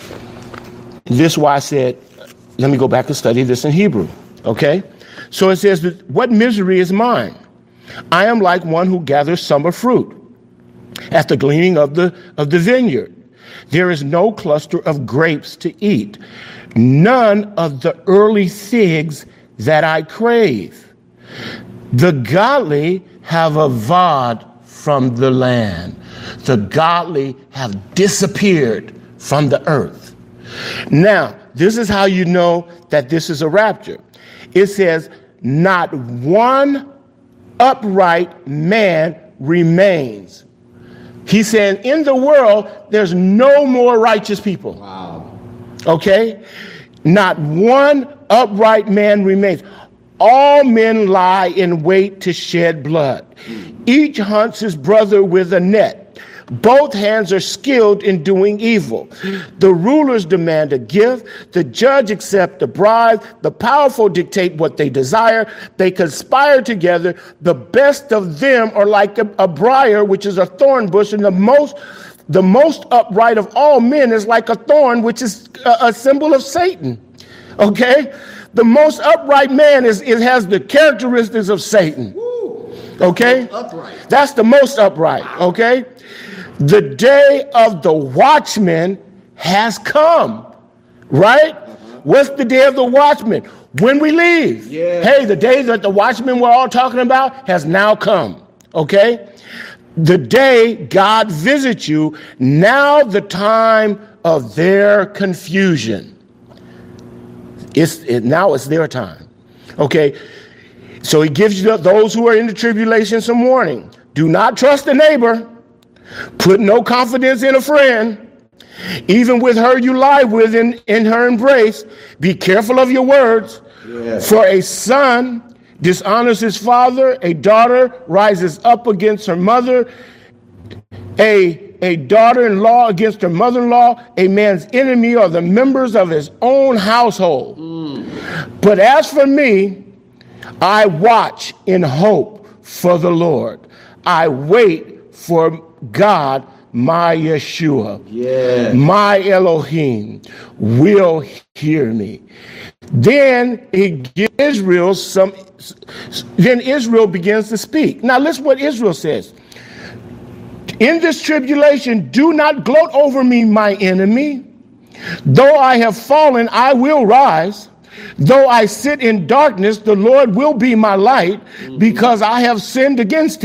Speaker 1: This is why I said, let me go back and study this in Hebrew. Okay, so it says, what misery is mine? I am like one who gathers summer fruit at the gleaning of the of the vineyard. There is no cluster of grapes to eat, none of the early figs that I crave. The godly have avowed from the land. The godly have disappeared from the earth. Now, this is how you know that this is a rapture. It says, not one upright man remains. He's saying in the world, there's no more righteous people.
Speaker 2: Wow.
Speaker 1: Okay? Not one upright man remains. All men lie in wait to shed blood. Each hunts his brother with a net. Both hands are skilled in doing evil. The rulers demand a gift. The judge accepts a bribe. The powerful dictate what they desire. They conspire together. The best of them are like a, a briar, which is a thorn bush, and the most the most upright of all men is like a thorn, which is a, a symbol of Satan. Okay? The most upright man is it has the characteristics of Satan. Okay?
Speaker 2: Upright.
Speaker 1: That's the most upright. Okay? The day of the watchman has come, right? Uh-huh. What's the day of the watchman? When we leave.
Speaker 2: Yeah.
Speaker 1: Hey, the day that the watchmen we're all talking about has now come, okay? The day God visits you, now the time of their confusion. It's it, now it's their time, okay? So he gives you those who are in the tribulation some warning. Do not trust a neighbor. Put no confidence in a friend. Even with her you lie with in, in her embrace. Be careful of your words.
Speaker 2: Yes.
Speaker 1: For a son dishonors his father. A daughter rises up against her mother. A, a daughter-in-law against her mother-in-law. A man's enemy are the members of his own household. Mm. But as for me, I watch in hope for the Lord. I wait for God, my Yeshua,
Speaker 2: yeah.
Speaker 1: my Elohim, will hear me. Then he gives Israel some, then Israel begins to speak. Now listen what Israel says. In this tribulation, do not gloat over me, my enemy. Though I have fallen, I will rise. Though I sit in darkness, the Lord will be my light, because I have sinned against him.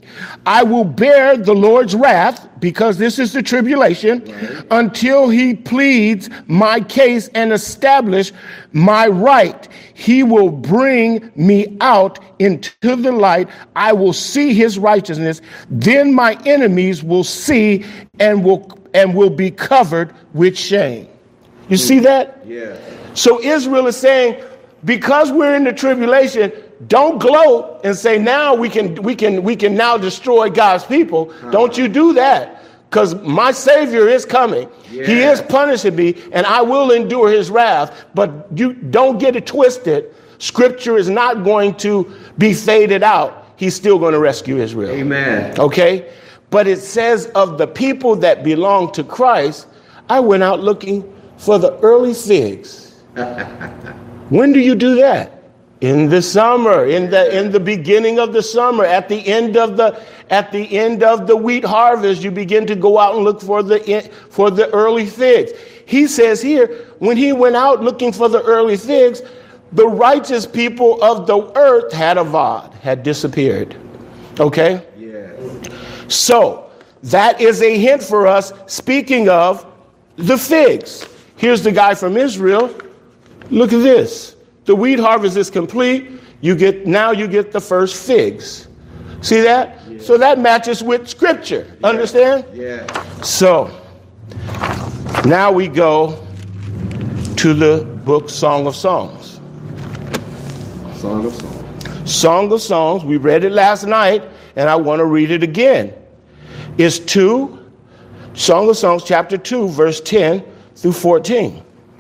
Speaker 1: I will bear the Lord's wrath, because this is the tribulation, right, until he pleads my case and establish my right. He will bring me out into the light. I will see his righteousness. Then my enemies will see and will and will be covered with shame. You see that?
Speaker 3: Yeah.
Speaker 1: So Israel is saying, because we're in the tribulation, don't gloat and say now we can we can we can now destroy God's people. Uh-huh. Don't you do that, because my Savior is coming. Yeah. He is punishing me, and I will endure his wrath. But you don't get it twisted. Scripture is not going to be faded out. He's still going to rescue Israel.
Speaker 3: Amen.
Speaker 1: Okay? But it says of the people that belong to Christ, I went out looking for the early figs. When do you do that? In the summer, in the in the beginning of the summer, at the end of the at the end of the wheat harvest, you begin to go out and look for the for the early figs. He says here, when he went out looking for the early figs, the righteous people of the earth had avowed, had disappeared. Okay?
Speaker 3: Yeah.
Speaker 1: So that is a hint for us, speaking of the figs. Here's the guy from Israel. Look at this. The wheat harvest is complete. You get now you get the first figs. See that? Yeah. So that matches with scripture. Yeah. Understand?
Speaker 3: Yeah.
Speaker 1: So now we go to the book Song of Songs.
Speaker 3: Song of Songs.
Speaker 1: Song of Songs. We read it last night, and I want to read it again. It's two, Song of Songs, chapter two, verse ten through fourteen.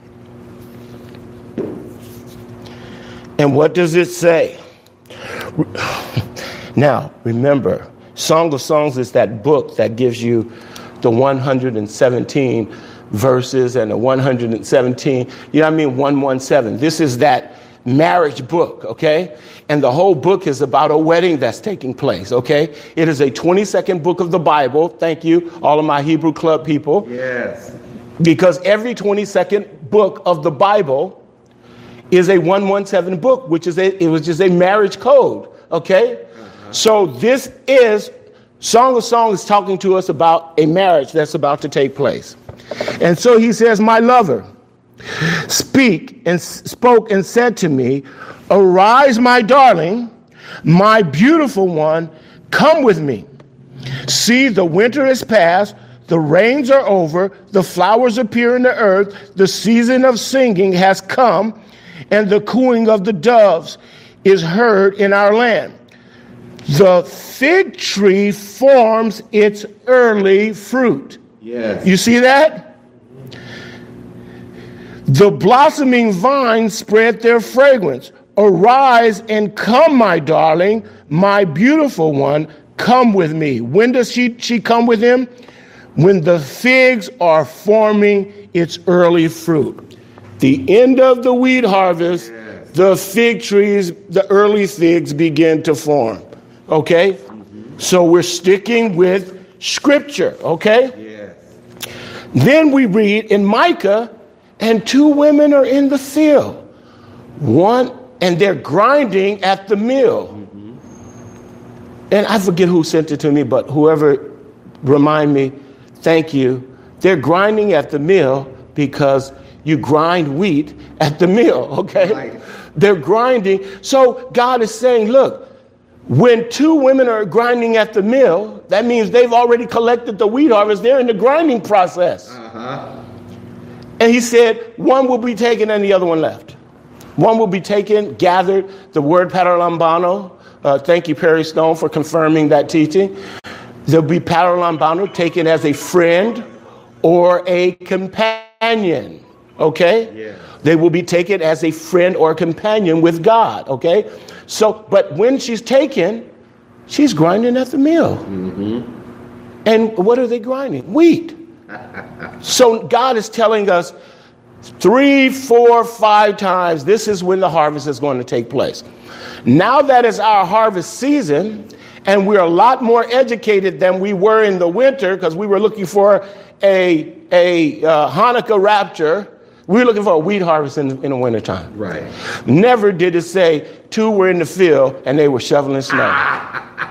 Speaker 1: And what does it say? Now, remember, Song of Songs is that book that gives you the one hundred seventeen verses and the one hundred seventeen, you know what I mean, one seventeen. This is that marriage book, okay? And the whole book is about a wedding that's taking place, okay? It is a twenty-second book of the Bible. Thank you, all of my Hebrew Club people.
Speaker 3: Yes.
Speaker 1: Because every twenty-second book of the Bible is a one seventeen book, which is a, it was just a marriage code, okay? Uh-huh. So this is, Song of Songs is talking to us about a marriage that's about to take place. And so he says, my lover, speak and spoke and said to me, arise, my darling, my beautiful one, come with me. See, the winter is past, the rains are over, the flowers appear in the earth, the season of singing has come, and the cooing of the doves is heard in our land. The fig tree forms its early fruit.
Speaker 3: Yes.
Speaker 1: You see that? The blossoming vines spread their fragrance. Arise and come, my darling, my beautiful one, come with me. When does she, she come with him? When the figs are forming its early fruit. The end of the wheat harvest, yes, the fig trees, the early figs begin to form. Okay? Mm-hmm. So we're sticking with scripture. Okay?
Speaker 3: Yes.
Speaker 1: Then we read in Micah, and two women are in the field. One, and they're grinding at the mill. Mm-hmm. And I forget who sent it to me, but whoever remind me, thank you. They're grinding at the mill because you grind wheat at the mill, okay? Right. They're grinding. So God is saying, look, when two women are grinding at the mill, that means they've already collected the wheat harvest. They're in the grinding process. Uh-huh. And he said, one will be taken and the other one left. One will be taken, gathered, the word paralambano. Uh, thank you, Perry Stone, for confirming that teaching. There'll be paralambano, taken as a friend or a companion. Okay? Yeah. They will be taken as a friend or companion with God. Okay? So, but when she's taken, she's grinding at the mill. Mm-hmm. And what are they grinding? Wheat. So God is telling us three, four, five times, this is when the harvest is going to take place. Now that is our harvest season, and we're a lot more educated than we were in the winter because we were looking for a, a uh, Hanukkah rapture. We were looking for a wheat harvest in, in the wintertime.
Speaker 3: Right.
Speaker 1: Never did it say two were in the field and they were shoveling snow.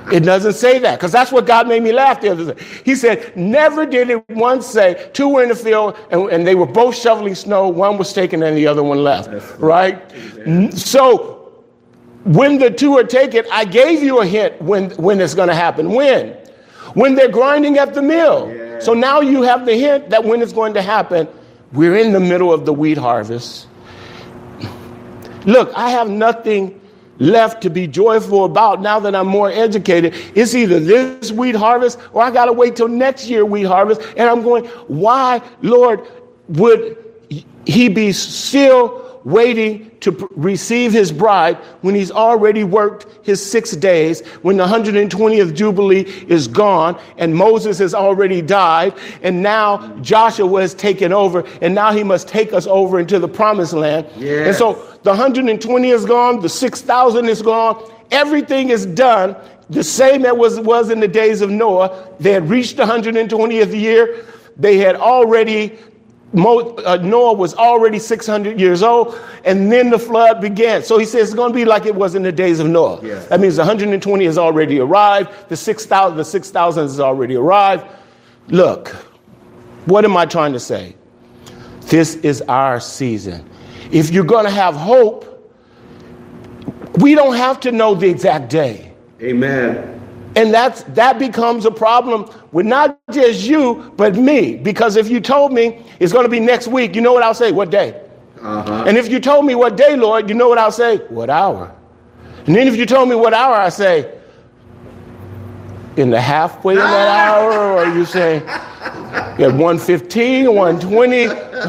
Speaker 1: It doesn't say that, because that's what God made me laugh the other day. He said, never did it once say two were in the field and, and they were both shoveling snow. One was taken and the other one left. Right? Amen. So when the two are taken, I gave you a hint when, when it's going to happen. When? When they're grinding at the mill. Yeah. So now you have the hint that when it's going to happen. We're in the middle of the wheat harvest. Look, I have nothing left to be joyful about now that I'm more educated. It's either this wheat harvest or I got to wait till next year wheat harvest. And I'm going, why, Lord, would he be still waiting to pr- receive his bride when he's already worked his six days, when the one hundred twentieth Jubilee is gone and Moses has already died and now Joshua has taken over and now he must take us over into the promised land. Yes. And so the one hundred twenty is gone, the six thousand is gone, everything is done the same as was, was in the days of Noah. They had reached the one hundred twentieth year. They had already Mo, uh, Noah was already six hundred years old, and then the flood began. So he says it's going to be like it was in the days of Noah. Yes. That means the one hundred twenty has already arrived. The six thousand, the six thousand has already arrived. Look, what am I trying to say? This is our season. If you're going to have hope, we don't have to know the exact day.
Speaker 3: Amen.
Speaker 1: And that's, that becomes a problem with not just you, but me. Because if you told me it's going to be next week, you know what I'll say? What day? Uh-huh. And if you told me what day, Lord, you know what I'll say? What hour? And then if you told me what hour, I say, in the halfway of that hour? Or you say, at one fifteen, one twenty?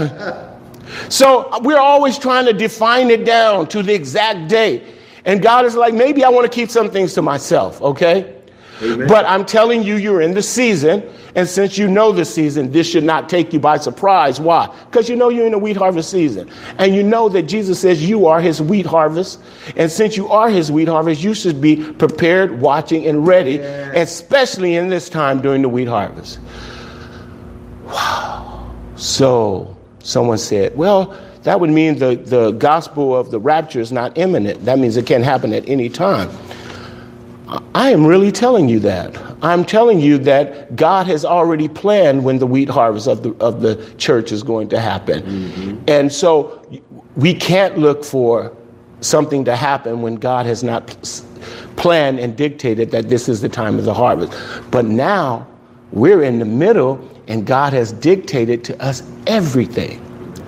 Speaker 1: So we're always trying to define it down to the exact day. And God is like, maybe I want to keep some things to myself, okay? Amen. But I'm telling you, you're in the season. And since you know the season, this should not take you by surprise. Why? Because you know you're in the wheat harvest season. And you know that Jesus says you are his wheat harvest. And since you are his wheat harvest, you should be prepared, watching, and ready, yeah. Especially in this time during the wheat harvest. Wow. So someone said, well, that would mean the, the gospel of the rapture is not imminent. That means it can happen at any time. I am really telling you that. I'm telling you that God has already planned when the wheat harvest of the of the church is going to happen. Mm-hmm. And so we can't look for something to happen when God has not planned and dictated that this is the time of the harvest. But now we're in the middle and God has dictated to us everything.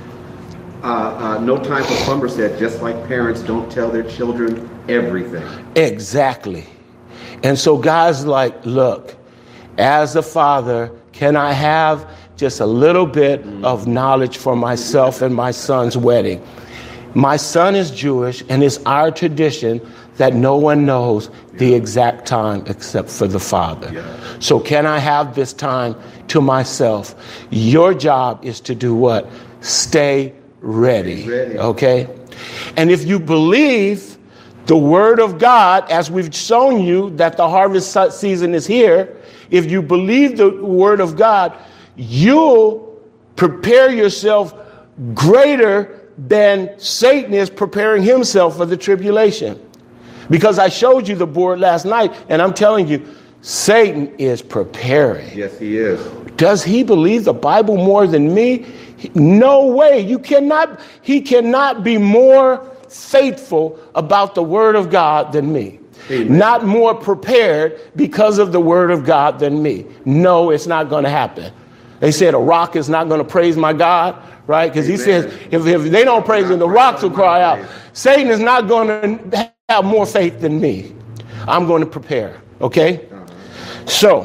Speaker 3: Uh, uh, no Time for Slumber said, just like parents don't tell their children everything.
Speaker 1: Exactly. And so God's like, look, as a father, can I have just a little bit of knowledge for myself and my son's wedding? My son is Jewish, and it's our tradition that no one knows the exact time except for the father. Yeah. So can I have this time to myself? Your job is to do what? Stay ready. ready. Okay? And if you believe the word of God, as we've shown you that the harvest season is here, if you believe the word of God, you'll prepare yourself greater than Satan is preparing himself for the tribulation. Because I showed you the board last night, and I'm telling you, Satan is preparing.
Speaker 3: Yes, he is.
Speaker 1: Does he believe the Bible more than me? No way. You cannot, he cannot be more faithful about the word of God than me. Amen. Not more prepared because of the word of God than me. No, it's not going to happen. They said a rock is not going to praise my God, right? Because he says if, if they don't praise him, the rocks will cry out. Satan is not going to have more faith than me. I'm going to prepare. Okay? So,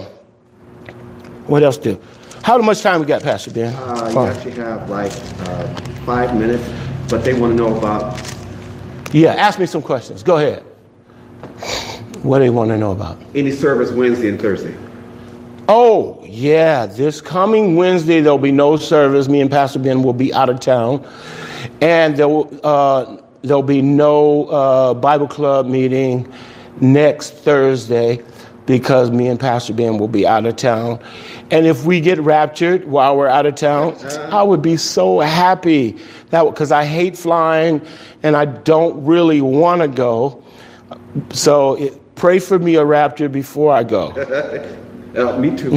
Speaker 1: what else do? How much time we got, Pastor Ben?
Speaker 3: Uh, you actually have like uh, five minutes, but they want to know about.
Speaker 1: Yeah, ask me some questions. Go ahead. What do they want to know about?
Speaker 3: Any service Wednesday and Thursday?
Speaker 1: Oh, yeah. This coming Wednesday, there'll be no service. Me and Pastor Ben will be out of town. And there will, uh, there'll be no uh, Bible club meeting next Thursday because me and Pastor Ben will be out of town. And if we get raptured while we're out of town, I would be so happy. That because I hate flying and I don't really want to go. So it, pray for me a rapture before I go.
Speaker 3: Uh, me too.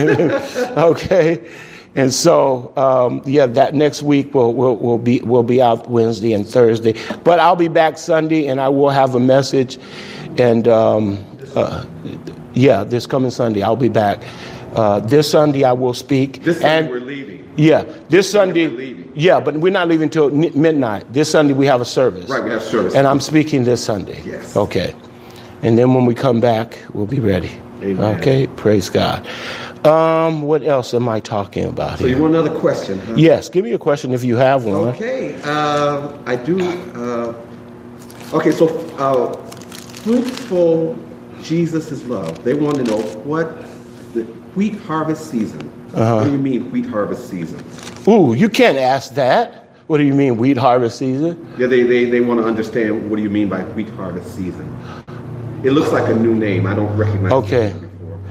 Speaker 1: Okay. And so, um, yeah, that next week we'll, we'll, we'll be we'll be out Wednesday and Thursday. But I'll be back Sunday, and I will have a message. And, um, uh, yeah, this coming Sunday, I'll be back. Uh, this Sunday I will speak.
Speaker 3: This Sunday
Speaker 1: and,
Speaker 3: we're leaving.
Speaker 1: Yeah, this Sunday.
Speaker 3: We're leaving.
Speaker 1: Yeah, but we're not leaving till midnight. This Sunday we have a service.
Speaker 3: Right, we have service.
Speaker 1: And I'm speaking this Sunday.
Speaker 3: Yes.
Speaker 1: Okay. And then when we come back, we'll be ready.
Speaker 3: Amen.
Speaker 1: Okay, praise God. Um, what else am I talking about
Speaker 3: So
Speaker 1: here?
Speaker 3: you want another question, huh?
Speaker 1: Yes, give me a question if you have one.
Speaker 3: Okay, uh, I do. Uh, okay, so uh, fruitful Jesus' love. They want to know what the wheat harvest season.
Speaker 1: Uh-huh.
Speaker 3: What do you mean wheat harvest season?
Speaker 1: Ooh, you can't ask that. What do you mean, wheat harvest season?
Speaker 3: Yeah, they, they, they want to understand what do you mean by wheat harvest season. It looks like a new name. I don't recognize
Speaker 1: Okay.
Speaker 3: it before.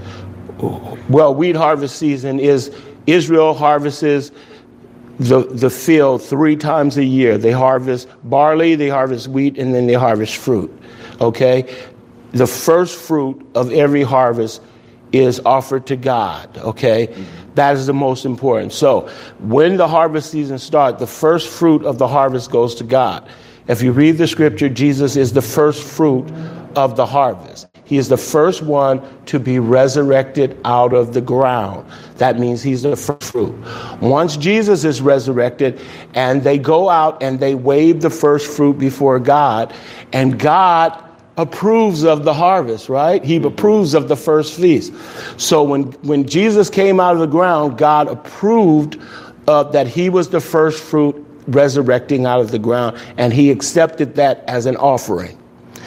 Speaker 1: Well, wheat harvest season is Israel harvests the, the field three times a year. They harvest barley, they harvest wheat, and then they harvest fruit. Okay? The first fruit of every harvest is offered to God. Okay? Mm-hmm. That is the most important. So when the harvest season starts, the first fruit of the harvest goes to God. If you read the scripture, Jesus is the first fruit of the harvest. He is the first one to be resurrected out of the ground. That means he's the first fruit. Once Jesus is resurrected and they go out and they wave the first fruit before God, and God approves of the harvest, right? He approves of the first feast. So when, when Jesus came out of the ground, God approved uh, that he was the first fruit resurrecting out of the ground, and he accepted that as an offering.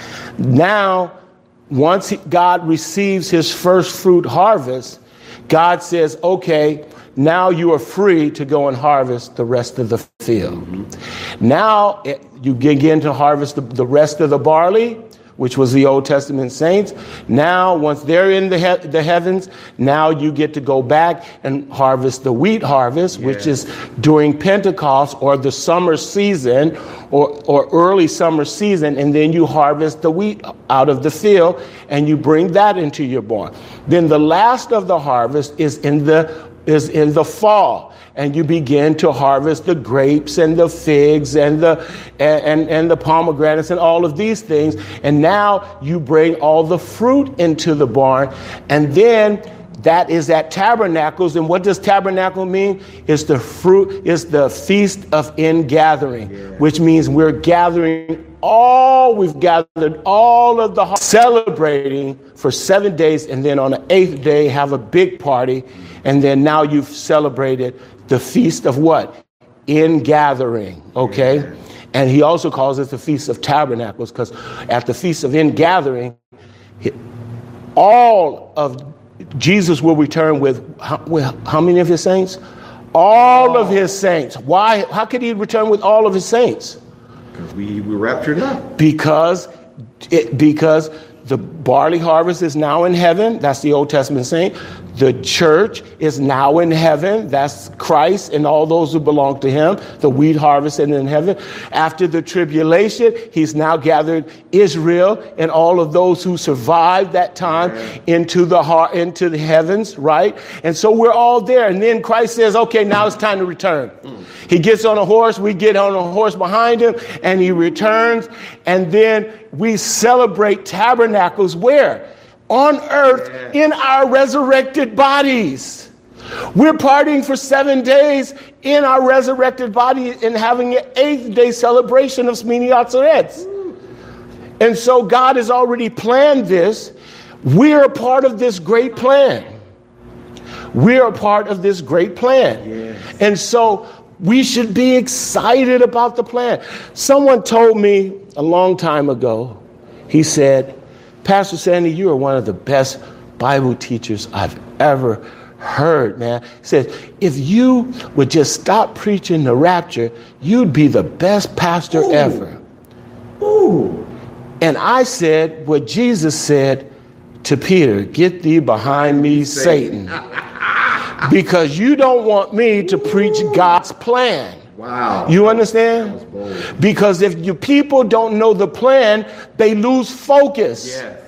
Speaker 1: Now, once he, God receives his first fruit harvest, God says, okay, now you are free to go and harvest the rest of the field. Mm-hmm. Now it, you begin to harvest the, the rest of the barley, which was the Old Testament saints. Now, once they're in the, he- the heavens, now you get to go back and harvest the wheat harvest, yeah. which is during Pentecost or the summer season or, or early summer season. And then you harvest the wheat out of the field and you bring that into your barn. Then the last of the harvest is in the, is in the fall. And you begin to harvest the grapes and the figs and the and, and, and the pomegranates and all of these things. And now you bring all the fruit into the barn. And then that is at Tabernacles. And what does tabernacle mean? It's the fruit, it's the feast of ingathering, yeah. which means we're gathering all, we've gathered all of the celebrating for seven days. And then on the eighth day, have a big party. And then now you've celebrated the feast of what? Ingathering, okay? Yeah. And he also calls it the Feast of Tabernacles because at the Feast of Ingathering, all of Jesus will return with how, with how many of his saints? All of his saints. Why? How could he return with all of his saints?
Speaker 3: Because we were raptured up.
Speaker 1: Because it, because the barley harvest is now in heaven. That's the Old Testament saint. The church is now in heaven. That's Christ and all those who belong to him. The wheat harvest is in heaven. After the tribulation, he's now gathered Israel and all of those who survived that time Amen. into the heart, into the heavens, right? And so we're all there. And then Christ says, okay, now it's time to return. Mm. He gets on a horse. We get on a horse behind him and he returns. And then we celebrate tabernacles where? On earth in our resurrected bodies. We're partying for seven days in our resurrected body and having an eighth day celebration of Shmini Atzeres. And so God has already planned this. We're a part of this great plan. We're a part of this great plan. Yes. And so we should be excited about the plan. Someone told me a long time ago, he said, Pastor Sandy, you are one of the best Bible teachers I've ever heard, man. He said, if you would just stop preaching the rapture, you'd be the best pastor Ooh. ever. Ooh. And I said what Jesus said to Peter, get thee behind me, Satan. Because you don't want me to preach God's plan.
Speaker 3: Wow.
Speaker 1: You understand? Because if you people don't know the plan, they lose focus. Yeah.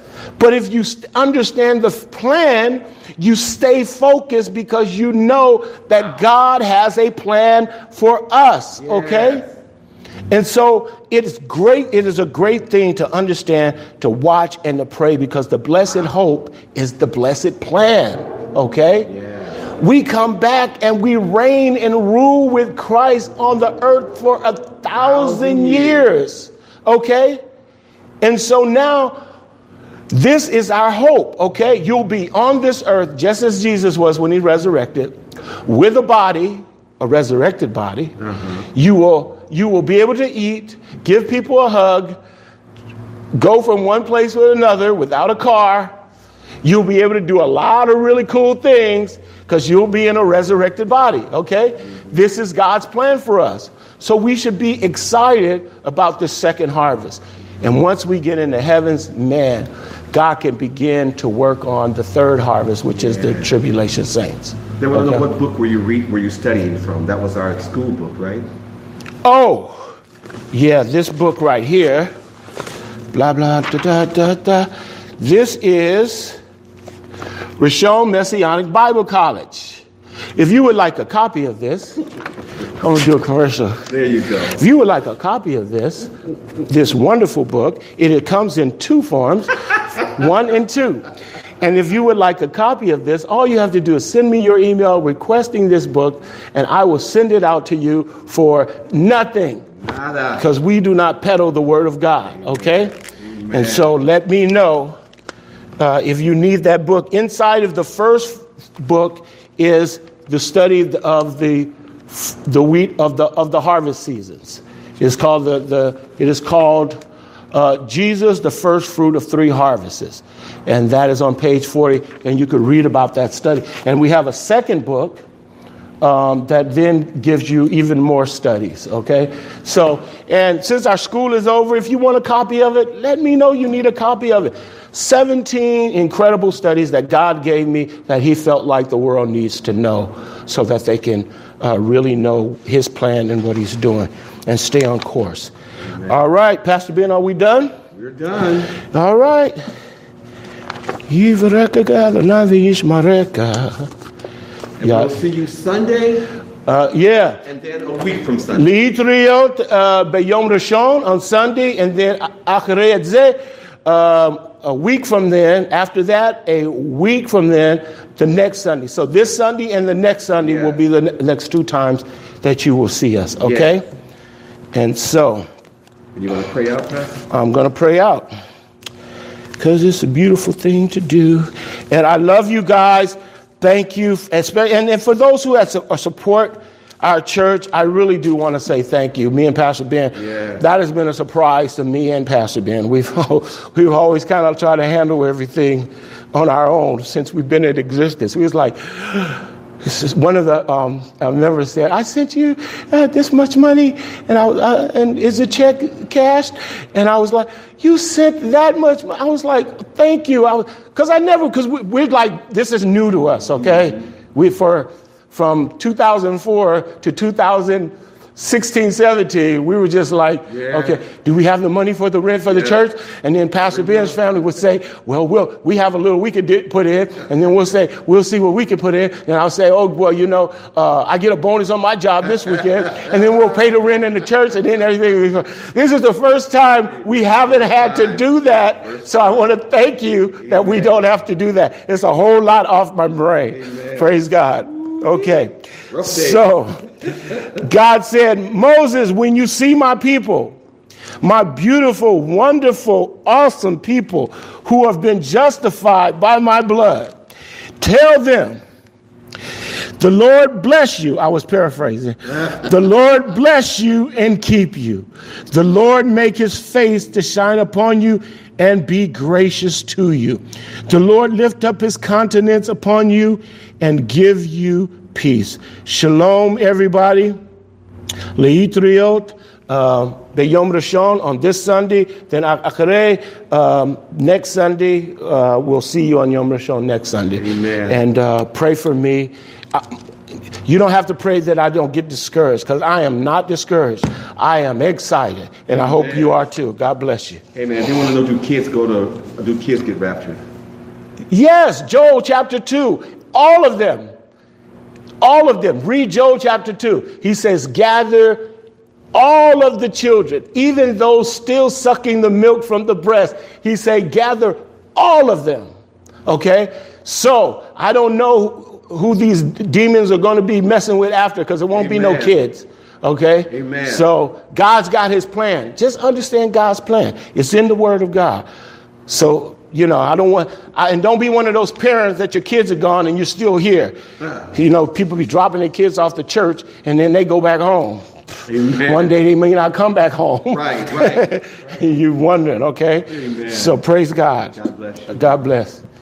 Speaker 1: But if you understand the plan, you stay focused because you know that God has a plan for us, okay? Yes. And so it's great. It is a great thing to understand, to watch, and to pray, because the blessed hope is the blessed plan, okay? Yeah. We come back and we reign and rule with Christ on the earth for a thousand, thousand years. years, okay? And so now, this is our hope, okay? You'll be on this earth just as Jesus was when he resurrected, with a body, a resurrected body. Mm-hmm. You will you will be able to eat, give people a hug, go from one place to another without a car. You'll be able to do a lot of really cool things because you'll be in a resurrected body, okay? Mm-hmm. This is God's plan for us. So we should be excited about the second harvest. And once we get into heavens, man, God can begin to work on the third harvest, which is the tribulation saints.
Speaker 3: They want to know what book were you read, were you studying from? That was our school book, right?
Speaker 1: Oh, yeah, this book right here. Blah, blah, da, da, da, da. This is Rishon Messianic Bible College. If you would like a copy of this, I'm going to do a commercial.
Speaker 3: There you go.
Speaker 1: If you would like a copy of this, this wonderful book, it, it comes in two forms, one and two. And if you would like a copy of this, all you have to do is send me your email requesting this book, and I will send it out to you for nothing. Because we do not peddle the word of God, okay? Amen. And so let me know uh, if you need that book. Inside of the first book is the study of the the wheat of the of the harvest seasons. It's called the the it is called uh, Jesus, the first fruit of three harvests, and that is on page forty. And you could read about that study. And we have a second book um, that then gives you even more studies. Okay, so and since our school is over, if you want a copy of it, let me know you need a copy of it. seventeen incredible studies that God gave me that he felt like the world needs to know so that they can uh, really know his plan and what he's doing and stay on course. Amen. All right, Pastor Ben, are we done?
Speaker 3: We're done.
Speaker 1: All right.
Speaker 3: And we'll see you Sunday.
Speaker 1: Uh, yeah.
Speaker 3: And then a week from Sunday.
Speaker 1: Litriot Beyom Rishon on Sunday, and then Achrei Zeh. Um, a week from then, after that, a week from then, the next Sunday. So this Sunday and the next Sunday yeah. will be the ne- next two times that you will see us, okay? Yeah. And so...
Speaker 3: You want to pray out, Pastor?
Speaker 1: I'm going to pray out. Because it's a beautiful thing to do. And I love you guys. Thank you. And, and for those who have su- support our church, I really do want to say thank you. Me and Pastor Ben, yeah. that has been a surprise to me and Pastor Ben. We've we've always kind of tried to handle everything on our own since we've been in existence. We was like, this is one of the um, I've never said, I sent you uh, this much money, and I uh, and is the check cashed? And I was like, you sent that much? I was like, thank you. I because I never because we, we're like this is new to us. Okay, mm-hmm. we for. From two thousand four to two thousand sixteen, seventeen, we were just like, yeah. okay, do we have the money for the rent for the yeah. church? And then Pastor Ben's family would say, well, we'll, we have a little we could di- put in. And then we'll say, we'll see what we can put in. And I'll say, oh, boy, you know, uh, I get a bonus on my job this weekend. And then we'll pay the rent in the church and then everything. This is the first time we haven't had to do that. So I want to thank you that we don't have to do that. It's a whole lot off my brain. Amen. Praise God. Okay, so God said, Moses, when you see my people, my beautiful, wonderful, awesome people who have been justified by my blood, tell them, the Lord bless you. I was paraphrasing. The Lord bless you and keep you. The Lord make his face to shine upon you and be gracious to you. The Lord lift up his countenance upon you and give you peace. Shalom, everybody. Leitriot, Beyom Rishon on this Sunday. Then Achrei, um, next Sunday. Uh, we'll see you on Yom Rishon next Sunday.
Speaker 3: Amen.
Speaker 1: And uh, pray for me. Uh, You don't have to pray that I don't get discouraged, because I am not discouraged. I am excited, and I hope you are too. God bless you.
Speaker 3: Hey man, they want to know, do kids go to, do kids get raptured?
Speaker 1: Yes, Joel chapter two, all of them, all of them. Read Joel chapter two. He says, gather all of the children, even those still sucking the milk from the breast. He said, gather all of them. Okay, so I don't know who these demons are going to be messing with after, because it won't Amen. Be no kids. Okay.
Speaker 3: Amen.
Speaker 1: So God's got his plan. Just understand God's plan. It's in the word of God. So, you know, I don't want, I, and don't be one of those parents that your kids are gone and you're still here. Uh, you know, people be dropping their kids off the church and then they go back home. Amen. One day they may not come back home.
Speaker 3: Right, right.
Speaker 1: You're wondering, okay?
Speaker 3: Amen.
Speaker 1: So praise God.
Speaker 3: God bless you.
Speaker 1: God bless.